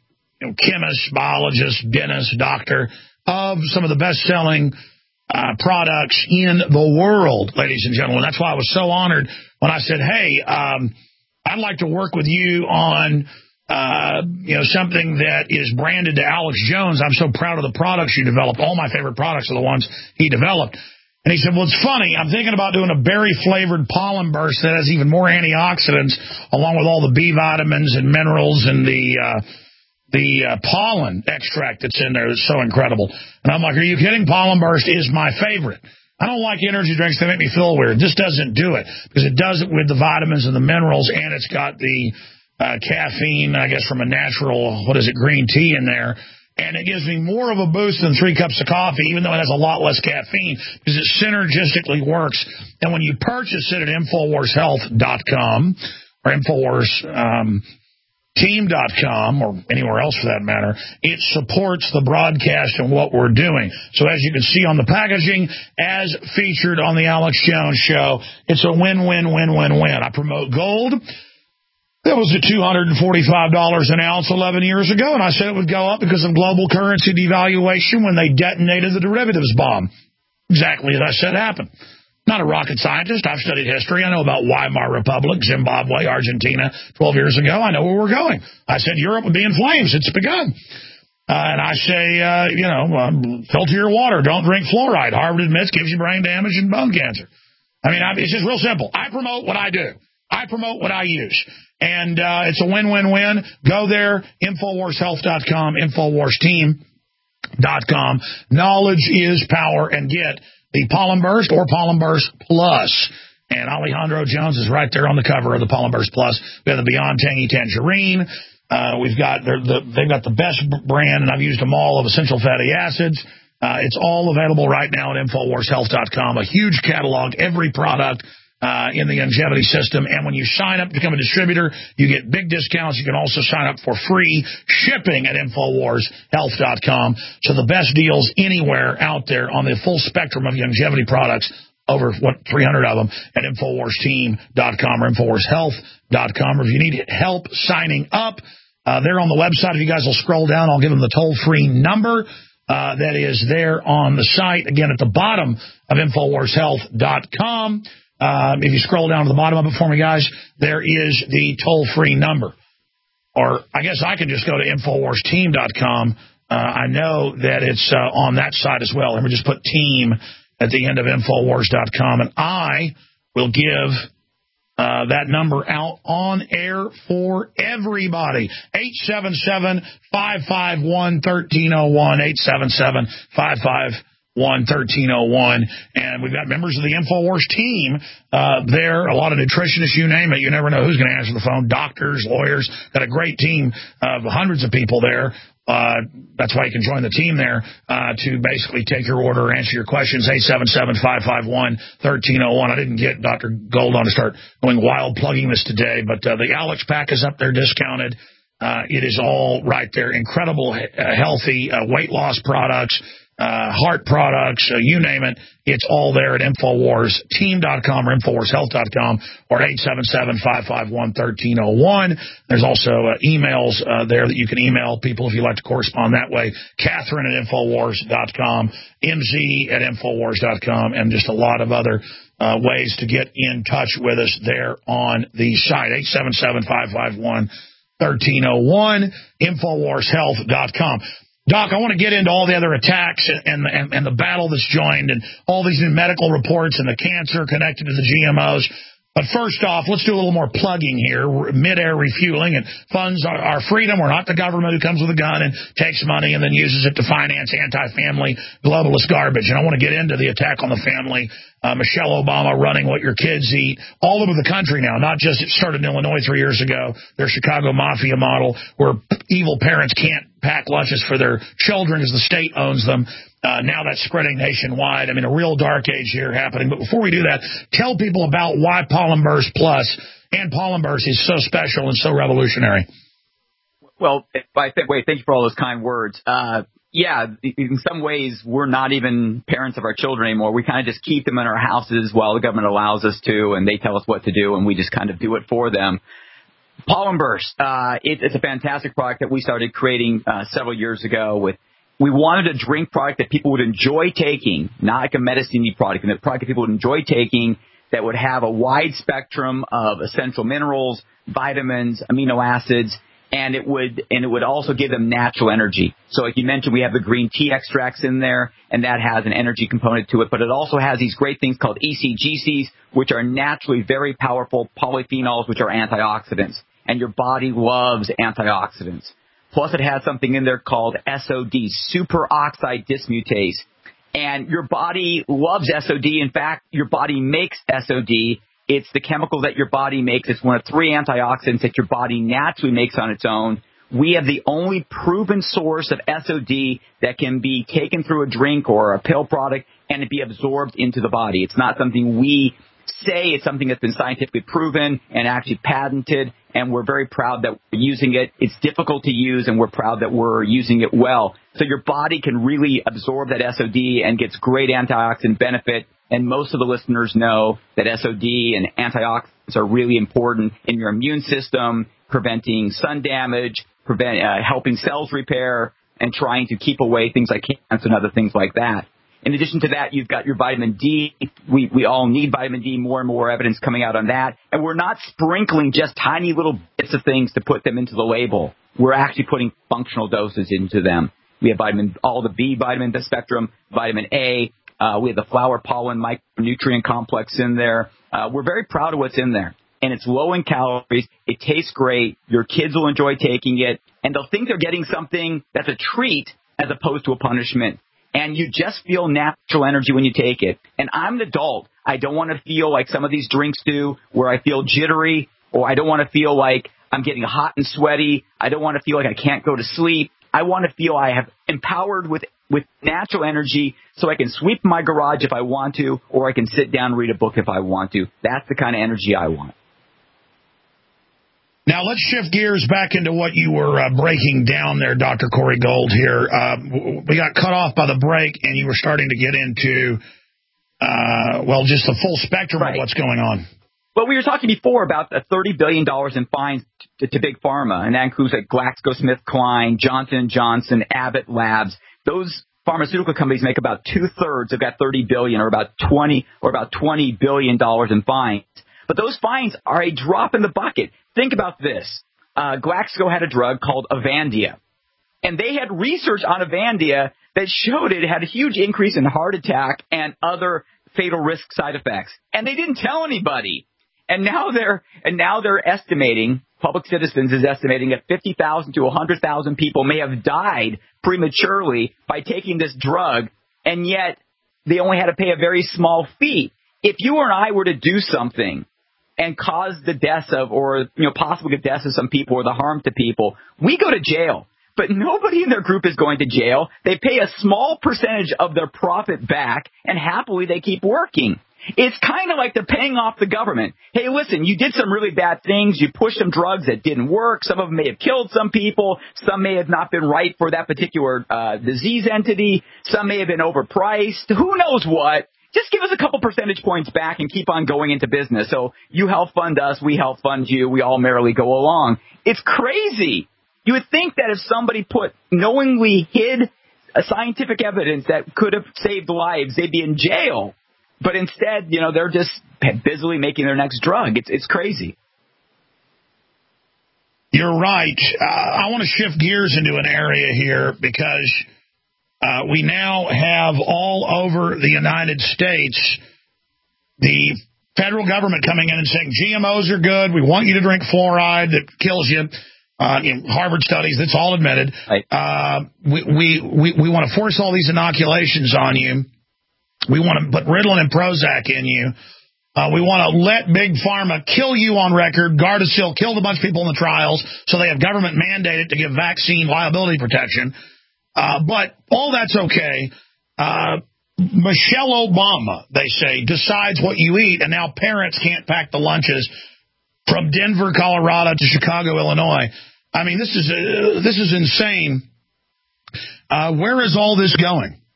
chemist, biologist, dentist, doctor of some of the best-selling products in the world, ladies and gentlemen. That's why I was so honored when I said, hey, I'd like to work with you on something that is branded to Alex Jones. I'm so proud of the products you developed. All my favorite products are the ones he developed. And he said, well, it's funny. I'm thinking about doing a berry-flavored pollen burst that has even more antioxidants, along with all the B vitamins and minerals and the pollen extract that's in there that's so incredible. And I'm like, are you kidding? Pollen burst is my favorite. I don't like energy drinks that make me feel weird. This doesn't do it because it does it with the vitamins and the minerals, and it's got the caffeine, I guess, from a natural, green tea in there. And it gives me more of a boost than 3 cups of coffee, even though it has a lot less caffeine, because it synergistically works. And when you purchase it at InfoWarsHealth.com or InfoWarsTeam.com or anywhere else for that matter, it supports the broadcast and what we're doing. So as you can see on the packaging, as featured on the Alex Jones Show, it's a win-win-win-win-win. I promote gold. That was at $245 an ounce 11 years ago, and I said it would go up because of global currency devaluation when they detonated the derivatives bomb. Exactly as I said happened. Not a rocket scientist. I've studied history. I know about Weimar Republic, Zimbabwe, Argentina 12 years ago. I know where we're going. I said Europe would be in flames. It's begun. And I say, filter your water. Don't drink fluoride. Harvard admits gives you brain damage and bone cancer. I mean, it's just real simple. I promote what I do. I promote what I use. And it's a win-win-win. Go there, InfoWarsHealth.com, InfoWarsTeam.com. Knowledge is power, and get the Pollen Burst or Pollen Burst Plus. And Alejandro Jones is right there on the cover of the Pollen Burst Plus. We have the Beyond Tangy Tangerine. They've got the best brand, and I've used them all, of essential fatty acids. It's all available right now at InfoWarsHealth.com. A huge catalog, every product in the longevity system. And when you sign up to become a distributor, you get big discounts. You can also sign up for free shipping at InfoWarsHealth.com. So the best deals anywhere out there on the full spectrum of longevity products, over 300 of them, at InfoWarsTeam.com or InfoWarsHealth.com. Or if you need help signing up, they're on the website. If you guys will scroll down, I'll give them the toll-free number that is there on the site. Again, at the bottom of InfoWarsHealth.com. If you scroll down to the bottom of it for me, guys, there is the toll-free number. Or I guess I can just go to InfoWarsTeam.com. I know that it's on that side as well. Let me just put team at the end of InfoWars.com, and I will give that number out on air for everybody. 877-551-1301, 877-551-1301. And we've got members of the InfoWars team there, a lot of nutritionists, you name it. You never know who's going to answer the phone. Doctors, lawyers, got a great team of hundreds of people there. That's why you can join the team there to basically take your order or answer your questions. 877-551-1301. I didn't get Dr. Gold on to start going wild plugging this today, but the Alex Pack is up there discounted. It is all right there. Incredible, healthy weight loss products, heart products, you name it. It's all there at InfoWarsTeam.com or InfoWarsHealth.com or 877-551-1301. There's also emails there that you can email people if you'd like to correspond that way. Catherine at InfoWars.com, MZ at InfoWars.com, and just a lot of other ways to get in touch with us there on the site. 877-551-1301, InfoWarsHealth.com. Doc, I want to get into all the other attacks and the battle that's joined and all these new medical reports and the cancer connected to the GMOs. But first off, let's do a little more plugging here. Mid-air refueling and funds our freedom. We're not the government who comes with a gun and takes money and then uses it to finance anti-family globalist garbage. And I want to get into the attack on the family. Michelle Obama running what your kids eat all over the country now. Not just it started in Illinois 3 years ago, their Chicago Mafia model where evil parents can't pack lunches for their children as the state owns them. Now that's spreading nationwide. I mean, a real dark age here happening. But before we do that, tell people about why Pollen Burst Plus and Pollen Burst is so special and so revolutionary. Well, thank you for all those kind words. Yeah, in some ways, we're not even parents of our children anymore. We kind of just keep them in our houses while the government allows us to, and they tell us what to do, and we just kind of do it for them. Pollen Burst. It's a fantastic product that we started creating several years ago. We wanted a drink product that people would enjoy taking, not like a medicine-y product, and a product that people would enjoy taking that would have a wide spectrum of essential minerals, vitamins, amino acids, and it would also give them natural energy. So like you mentioned, we have the green tea extracts in there, and that has an energy component to it, but it also has these great things called ECGCs, which are naturally very powerful polyphenols, which are antioxidants, and your body loves antioxidants. Plus, it has something in there called SOD, superoxide dismutase. And your body loves SOD. In fact, your body makes SOD. It's the chemical that your body makes. It's one of 3 antioxidants that your body naturally makes on its own. We have the only proven source of SOD that can be taken through a drink or a pill product and it be absorbed into the body. It's not something we say. It's something that's been scientifically proven and actually patented, and we're very proud that we're using it. It's difficult to use, and we're proud that we're using it well. So your body can really absorb that SOD and gets great antioxidant benefit, and most of the listeners know that SOD and antioxidants are really important in your immune system, preventing sun damage, helping cells repair, and trying to keep away things like cancer and other things like that. In addition to that, you've got your vitamin D. We all need vitamin D, more and more evidence coming out on that. And we're not sprinkling just tiny little bits of things to put them into the label. We're actually putting functional doses into them. We have all the B vitamin spectrum, vitamin A. We have the flower pollen micronutrient complex in there. We're very proud of what's in there. And it's low in calories. It tastes great. Your kids will enjoy taking it. And they'll think they're getting something that's a treat as opposed to a punishment. And you just feel natural energy when you take it. And I'm an adult. I don't want to feel like some of these drinks do, where I feel jittery, or I don't want to feel like I'm getting hot and sweaty. I don't want to feel like I can't go to sleep. I want to feel I have empowered with natural energy so I can sweep my garage if I want to, or I can sit down and read a book if I want to. That's the kind of energy I want. Now, let's shift gears back into what you were breaking down there, Dr. Corey Gold here. We got cut off by the break, and you were starting to get into, just the full spectrum of what's going on. Well, we were talking before about the $30 billion in fines to Big Pharma, and that includes like GlaxoSmithKline, Johnson & Johnson, Abbott Labs. Those pharmaceutical companies make about 2/3 of that $30 billion, or about $20 billion in fines. But those fines are a drop in the bucket. Think about this. Glaxo had a drug called Avandia, and they had research on Avandia that showed it had a huge increase in heart attack and other fatal risk side effects, and they didn't tell anybody. And now they're estimating, Public Citizens is estimating that 50,000 to 100,000 people may have died prematurely by taking this drug, and yet they only had to pay a very small fee. If you or I were to do something and cause the deaths of, or possibly the deaths of some people or the harm to people, we go to jail. But nobody in their group is going to jail. They pay a small percentage of their profit back, and happily they keep working. It's kind of like they're paying off the government. Hey, listen, you did some really bad things. You pushed some drugs that didn't work. Some of them may have killed some people. Some may have not been right for that particular disease entity. Some may have been overpriced. Who knows what? Just give us a couple percentage points back and keep on going into business. So you help fund us, we help fund you, we all merrily go along. It's crazy. You would think that if somebody knowingly hid a scientific evidence that could have saved lives, they'd be in jail. But instead, they're just busily making their next drug. It's crazy. You're right. I want to shift gears into an area here because we now have all over the United States the federal government coming in and saying GMOs are good. We want you to drink fluoride that kills you. Harvard studies, that's all admitted. Right. We want to force all these inoculations on you. We want to put Ritalin and Prozac in you. We want to let Big Pharma kill you on record. Gardasil killed a bunch of people in the trials, so they have government mandated to give vaccine liability protection. But all that's okay. Michelle Obama, they say, decides what you eat, and now parents can't pack the lunches from Denver, Colorado to Chicago, Illinois. I mean, this is insane. Where is all this going?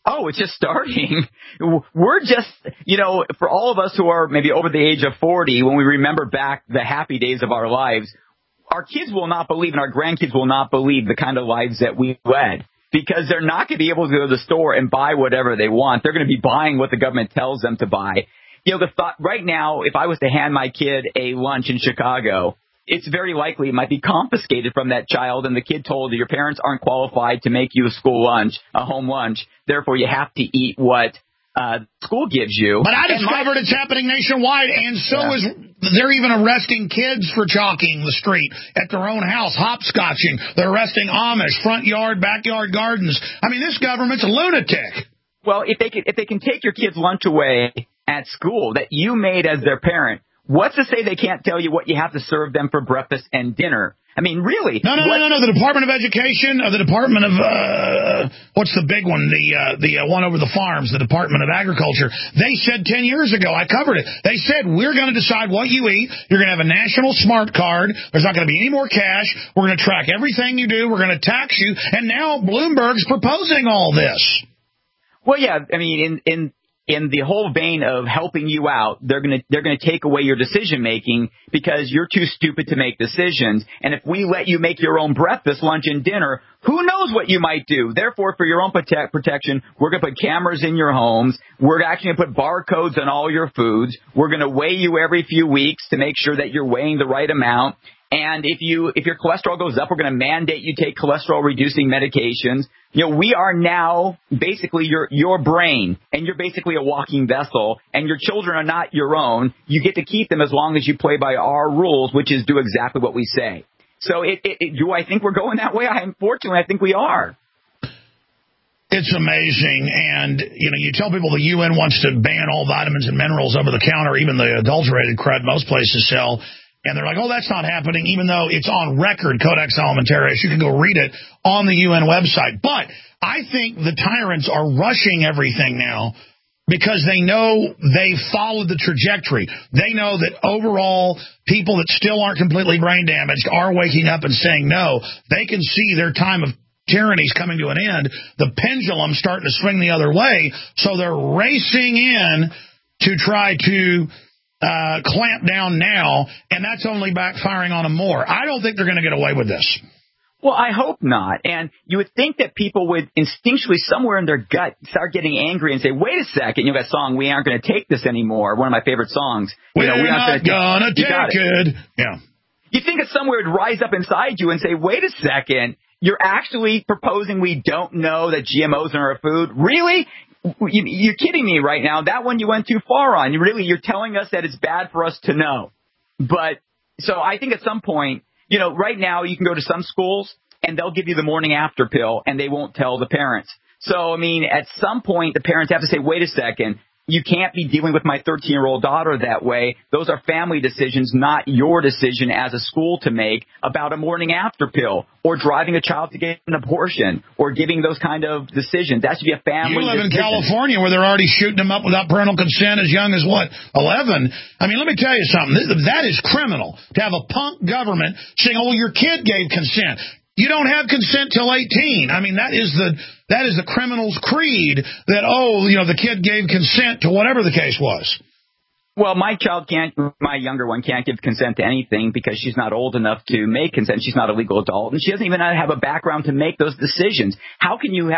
Oh, it's just starting. We're just, for all of us who are maybe over the age of 40, when we remember back the happy days of our lives, our kids will not believe and our grandkids will not believe the kind of lives that we led, because they're not going to be able to go to the store and buy whatever they want. They're going to be buying what the government tells them to buy. The thought right now, if I was to hand my kid a lunch in Chicago, it's very likely it might be confiscated from that child, and the kid told that your parents aren't qualified to make you a school lunch, a home lunch. Therefore, you have to eat what school gives you. But I discovered it's happening nationwide, and they're even arresting kids for chalking the street at their own house, hopscotching. They're arresting Amish, front yard, backyard gardens. I mean, this government's a lunatic. Well, if they can take your kids' lunch away at school that you made as their parent, what's to say they can't tell you what you have to serve them for breakfast and dinner? I mean, really? No. The Department of Education, or the Department of, what's the big one? The one over the farms, the Department of Agriculture. They said 10 years ago, I covered it. They said, we're going to decide what you eat. You're going to have a national smart card. There's not going to be any more cash. We're going to track everything you do. We're going to tax you. And now Bloomberg's proposing all this. Well, yeah, I mean, in the whole vein of helping you out, they're going to take away your decision making because you're too stupid to make decisions. And if we let you make your own breakfast, lunch, and dinner, who knows what you might do? Therefore, for your own protection, we're going to put cameras in your homes. We're actually going to put barcodes on all your foods. We're going to weigh you every few weeks to make sure that you're weighing the right amount. And if your cholesterol goes up, we're going to mandate you take cholesterol-reducing medications. We are now basically your brain, and you're basically a walking vessel, and your children are not your own. You get to keep them as long as you play by our rules, which is do exactly what we say. So do I think we're going that way? Unfortunately, I think we are. It's amazing. And, you tell people the UN wants to ban all vitamins and minerals over the counter, even the adulterated crud most places sell. And they're like, oh, that's not happening, even though it's on record, Codex Alimentarius. You can go read it on the UN website. But I think the tyrants are rushing everything now because they know they followed the trajectory. They know that overall people that still aren't completely brain damaged are waking up and saying no. They can see their time of tyranny's coming to an end. The pendulum's starting to swing the other way. So they're racing in to try to clamp down now, and that's only backfiring on them more. I don't think they're going to get away with this. Well, I hope not. And you would think that people would instinctually, somewhere in their gut, start getting angry and say, wait a second, that song, We Aren't Going to Take This Anymore, one of my favorite songs. We're not going to take it. Yeah. You think that somewhere would rise up inside you and say, wait a second, you're actually proposing we don't know that GMOs are our food? Really? You're kidding me right now. That one you went too far on. You're telling us that it's bad for us to know. But so I think at some point, right now you can go to some schools and they'll give you the morning after pill and they won't tell the parents. So, at some point the parents have to say, wait a second, you can't be dealing with my 13-year-old daughter that way. Those are family decisions, not your decision as a school to make about a morning after pill or driving a child to get an abortion or giving those kind of decisions. That should be a family decision. You live in California where they're already shooting them up without parental consent as young as, 11? Let me tell you something. That is criminal to have a punk government saying, oh, your kid gave consent. You don't have consent till 18. That is the criminal's creed that, the kid gave consent to whatever the case was. Well, my younger one can't give consent to anything because she's not old enough to make consent. She's not a legal adult, and she doesn't even have a background to make those decisions. How can you,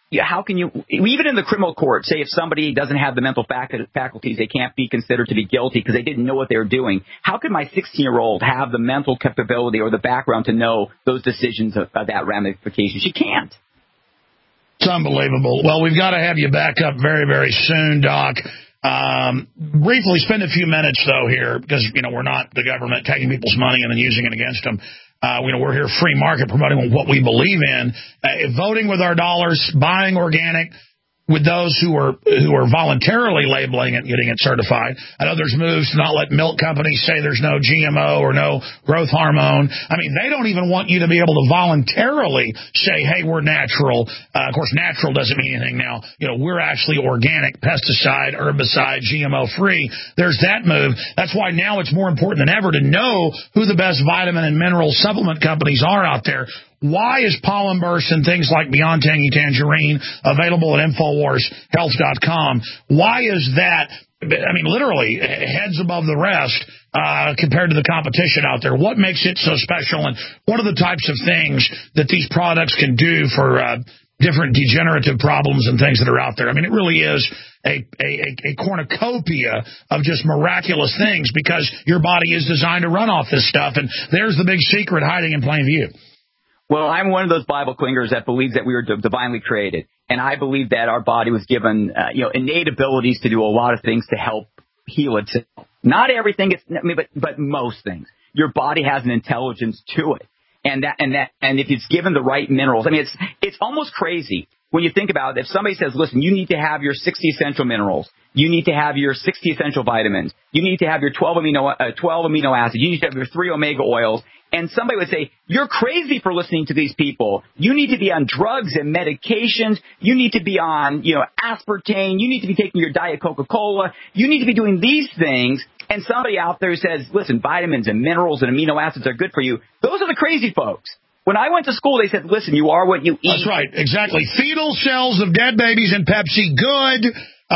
even in the criminal court, say if somebody doesn't have the mental faculties, they can't be considered to be guilty because they didn't know what they were doing. How could my 16-year-old have the mental capability or the background to know those decisions of that ramification? She can't. It's unbelievable. Well, we've got to have you back up very, very soon, Doc. Briefly spend a few minutes, though, here, because, we're not the government taking people's money and then using it against them. We're here free market promoting what we believe in, voting with our dollars, buying organic with those who are voluntarily labeling it, getting it certified. I know there's moves to not let milk companies say there's no GMO or no growth hormone. They don't even want you to be able to voluntarily say, hey, we're natural. Of course, natural doesn't mean anything now. We're actually organic, pesticide, herbicide, GMO free. There's that move. That's why now it's more important than ever to know who the best vitamin and mineral supplement companies are out there. Why is pollen burst and things like Beyond Tangy Tangerine available at InfoWarsHealth.com? Why is that, I mean, literally heads above the rest compared to the competition out there? What makes it so special, and what are the types of things that these products can do for different degenerative problems and things that are out there? I mean, it really is a cornucopia of just miraculous things because your body is designed to run off this stuff, and there's the big secret hiding in plain view. Well, I'm one of those Bible clingers that believes that we were divinely created, and I believe that our body was given, innate abilities to do a lot of things to help heal itself. Not everything, but most things. Your body has an intelligence to it, and if it's given the right minerals, I mean, it's almost crazy when you think about it. If somebody says, "Listen, you need to have your 60 essential minerals, you need to have your 60 essential vitamins, you need to have your 12 amino acids, you need to have your 3 omega oils," and somebody would say, "You're crazy for listening to these people. You need to be on drugs and medications. You need to be on, aspartame. You need to be taking your Diet Coca-Cola. You need to be doing these things." And somebody out there says, "Listen, vitamins and minerals and amino acids are good for you." Those are the crazy folks. When I went to school, they said, "Listen, you are what you eat." That's right, exactly. Fetal cells of dead babies in Pepsi, good.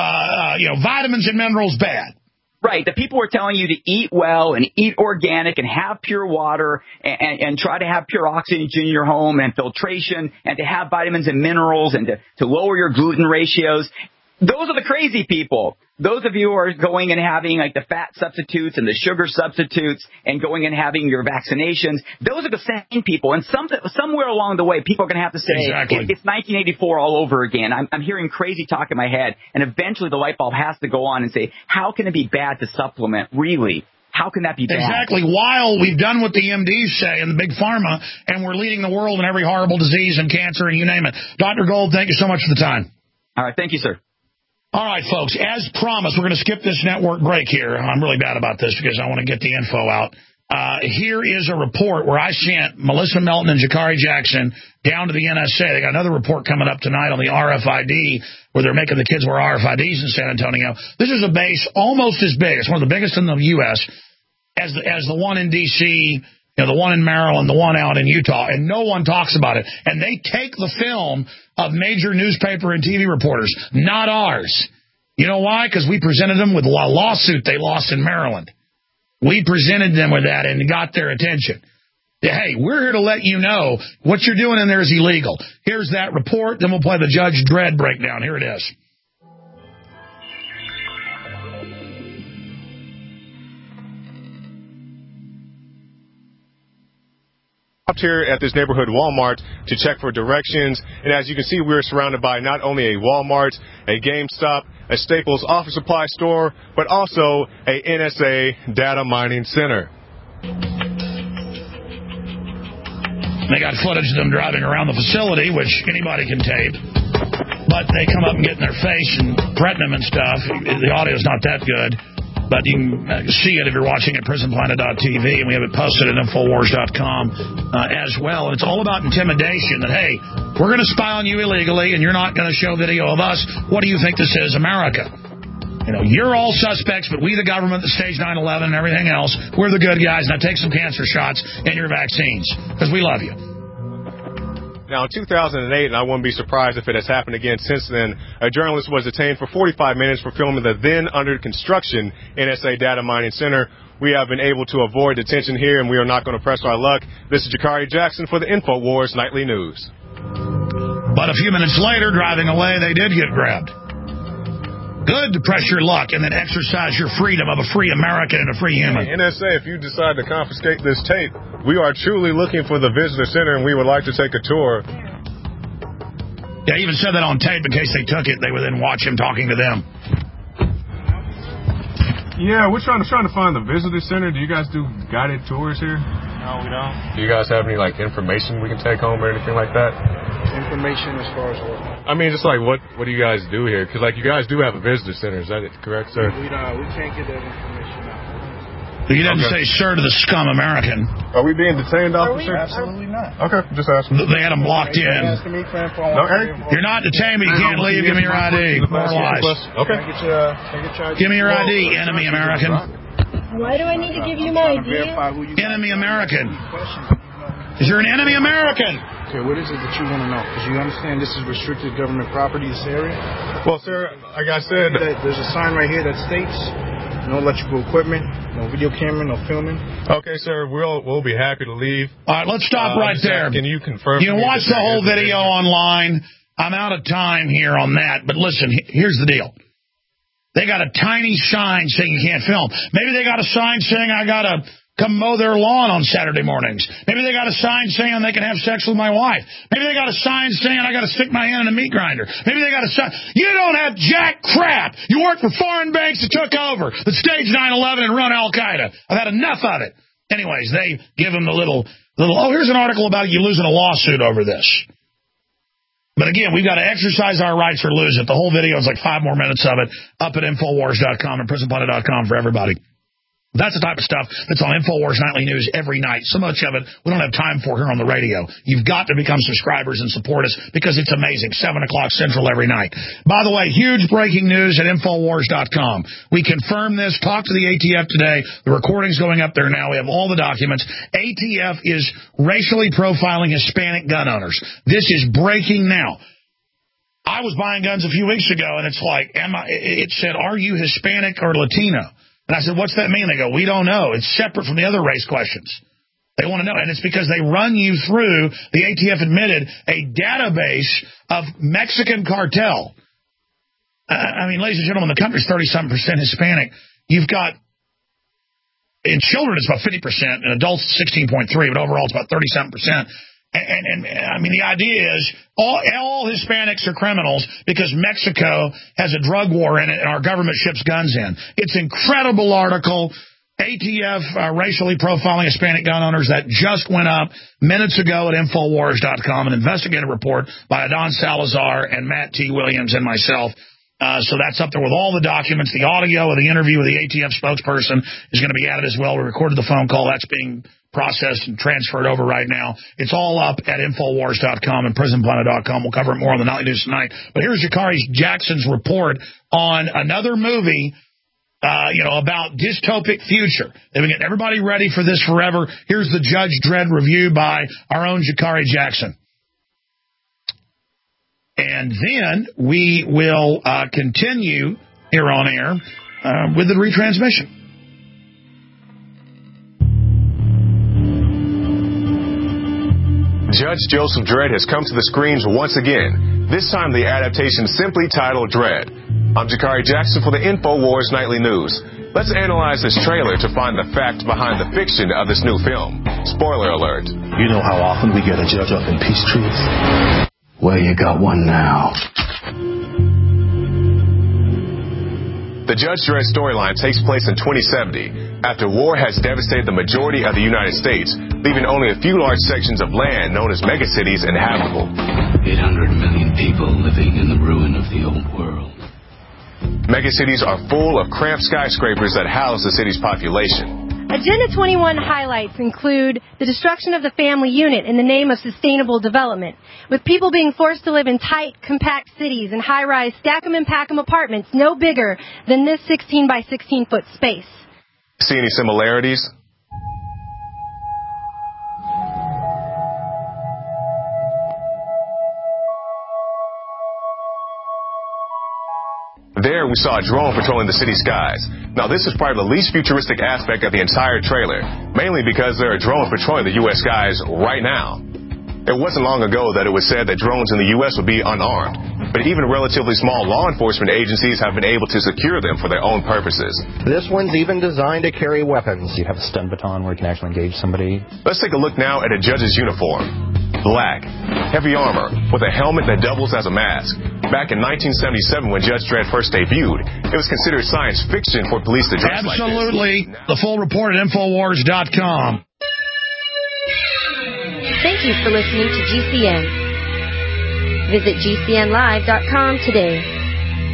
Vitamins and minerals, bad. Right. The people were telling you to eat well and eat organic and have pure water and try to have pure oxygen in your home and filtration and to have vitamins and minerals and to lower your gluten ratios. Those are the crazy people. Those of you who are going and having like the fat substitutes and the sugar substitutes and going and having your vaccinations, those are the same people. And somewhere along the way, people are going to have to say, exactly. It's 1984 all over again. I'm hearing crazy talk in my head. And eventually the light bulb has to go on and say, how can it be bad to supplement? Really? How can that be bad? Exactly. While we've done what the MDs say and the big pharma, and we're leading the world in every horrible disease and cancer and you name it. Dr. Gold, thank you so much for the time. All right. Thank you, sir. All right, folks, as promised, we're going to skip this network break here. I'm really bad about this because I want to get the info out. Here is a report where I sent Melissa Melton and Jakari Jackson down to the NSA. They got another report coming up tonight on the RFID, where they're making the kids wear RFIDs in San Antonio. This is a base almost as big. It's one of the biggest in the U.S. as the one in D.C., the one in Maryland, the one out in Utah, and no one talks about it. And they take the film of major newspaper and TV reporters, not ours. You know why? Because we presented them with a lawsuit they lost in Maryland. We presented them with that and got their attention. Hey, we're here to let you know what you're doing in there is illegal. Here's that report. Then we'll play the Judge Dredd breakdown. Here it is. Here at this neighborhood Walmart to check for directions, and as you can see, we're surrounded by not only a Walmart, a GameStop, a Staples office supply store, but also a NSA data mining center. They got footage of them driving around the facility, which anybody can tape, but they come up and get in their face and threaten them and stuff. The audio's not that good. But you can see it if you're watching at PrisonPlanet.tv, and we have it posted at Infowars.com as well. And it's all about intimidation that, hey, we're going to spy on you illegally, and you're not going to show video of us. What do you think this is, America? You're all suspects, but we, the government, that staged 9/11 and everything else, we're the good guys. Now take some cancer shots and your vaccines, because we love you. Now, in 2008, and I wouldn't be surprised if it has happened again since then, a journalist was detained for 45 minutes for filming the then under construction NSA data mining center. We have been able to avoid detention here, and we are not going to press our luck. This is Jakari Jackson for the InfoWars Nightly News. But a few minutes later, driving away, they did get grabbed. Good to press your luck and then exercise your freedom of a free American and a free human. Hey, NSA, if you decide to confiscate this tape, we are truly looking for the visitor center, and we would like to take a tour. Yeah, I even said that on tape in case they took it. They would then watch him talking to them. Yeah, we're trying to find the visitor center. Do you guys do guided tours here? No, we don't. Do you guys have any information we can take home or anything like that? Information as far as what? I mean, just what do you guys do here? Because you guys do have a visitor center. Is that correct, sir? We can't get that information out. You didn't say sir to the scum American. Are we being detained, officer? Absolutely not. Okay, just asking. They had him blocked in. You're not detained, but you can't leave. Give me your ID. More lies. Okay. Give me your ID, enemy American. Why do I need to give you my ID? Enemy American. Because you're an enemy American. Okay, what is it that you want to know? Because you understand this is restricted government property, this area? Well, sir, like I said... There's a sign right here that states no electrical equipment, no video camera, no filming. Okay, sir, we'll be happy to leave. All right, let's stop right there. Can you confirm? You can watch the whole video online. I'm out of time here on that. But listen, here's the deal. They got a tiny sign saying you can't film. Maybe they got a sign saying I got to come mow their lawn on Saturday mornings. Maybe they got a sign saying they can have sex with my wife. Maybe they got a sign saying I got to stick my hand in a meat grinder. Maybe they got a sign. You don't have jack crap. You work for foreign banks that took over, that staged 9/11 and run Al-Qaeda. I've had enough of it. Anyways, they give them the little, oh, here's an article about you losing a lawsuit over this. But again, we've got to exercise our rights or lose it. The whole video is like 5 more minutes of it up at Infowars.com and PrisonPlanet.com for everybody. That's the type of stuff that's on InfoWars Nightly News every night. So much of it we don't have time for here on the radio. You've got to become subscribers and support us because it's amazing. 7 o'clock Central every night. By the way, huge breaking news at Infowars.com. We confirm this. Talk to the ATF today. The recording's going up there now. We have all the documents. ATF is racially profiling Hispanic gun owners. This is breaking now. I was buying guns a few weeks ago, and it's like, it said, are you Hispanic or Latino? And I said, what's that mean? They go, we don't know. It's separate from the other race questions. They want to know. And it's because they run you through, the ATF admitted, a database of Mexican cartel. I mean, ladies and gentlemen, the country's 30-something% Hispanic. You've got, in children, it's about 50%. In adults, it's 16.3%. But overall, it's about 30-something%. And I mean, the idea is all Hispanics are criminals because Mexico has a drug war in it and our government ships guns in. It's an incredible article. ATF racially profiling Hispanic gun owners that just went up minutes ago at Infowars.com, an investigative report by Adon Salazar and Matt T. Williams and myself. So that's up there with all the documents. The audio of the interview with the ATF spokesperson is going to be added as well. We recorded the phone call. That's being processed and transferred over right now. It's all up at Infowars.com and PrisonPlanet.com. We'll cover it more on the Nightly News tonight. But here's Jakari Jackson's report on another movie, about dystopic future. They've been getting everybody ready for this forever. Here's the Judge Dredd review by our own Jakari Jackson. And then we will continue here on air with the retransmission. Judge Joseph Dredd has come to the screens once again, this time the adaptation simply titled Dredd. I'm Jakari Jackson for the InfoWars Nightly News. Let's analyze this trailer to find the fact behind the fiction of this new film. Spoiler alert. You know how often we get a judge up in peace treaties? Well, you got one now. The Judge Dredd storyline takes place in 2070, after war has devastated the majority of the United States, leaving only a few large sections of land known as megacities inhabitable. 800 million people living in the ruin of the old world. Megacities are full of cramped skyscrapers that house the city's population. Agenda 21 highlights include the destruction of the family unit in the name of sustainable development, with people being forced to live in tight, compact cities and high-rise stack-em-and-pack-em apartments no bigger than this 16 by 16-foot space. See any similarities? There, we saw a drone patrolling the city skies. Now, this is probably the least futuristic aspect of the entire trailer, mainly because there are drones patrolling the U.S. skies right now. It wasn't long ago that it was said that drones in the U.S. would be unarmed, but even relatively small law enforcement agencies have been able to secure them for their own purposes. This one's even designed to carry weapons. You have a stun baton where you can actually engage somebody. Let's take a look now at a judge's uniform. Black, heavy armor, with a helmet that doubles as a mask. Back in 1977, when Judge Dredd first debuted, it was considered science fiction for police to dress like this. Absolutely. The full report at Infowars.com. Thank you for listening to GCN. Visit GCNlive.com today.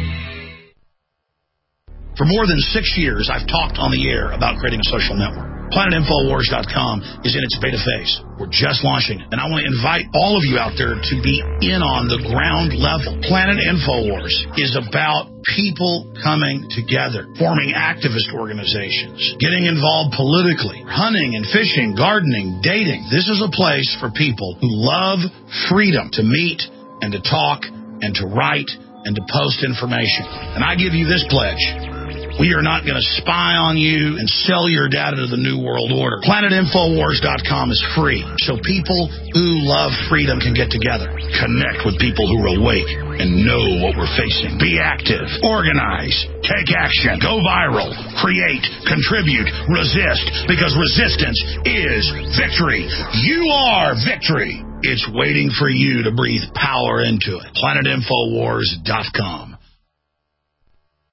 For more than 6 years, I've talked on the air about creating a social network. PlanetInfoWars.com is in its beta phase. We're just launching it. And I want to invite all of you out there to be in on the ground level. Planet InfoWars is about people coming together, forming activist organizations, getting involved politically, hunting and fishing, gardening, dating. This is a place for people who love freedom to meet and to talk and to write and to post information. And I give you this pledge. We are not going to spy on you and sell your data to the New World Order. PlanetInfoWars.com is free, so people who love freedom can get together, connect with people who are awake and know what we're facing. Be active, organize, take action, go viral, create, contribute, resist, because resistance is victory. You are victory. It's waiting for you to breathe power into it. PlanetInfoWars.com.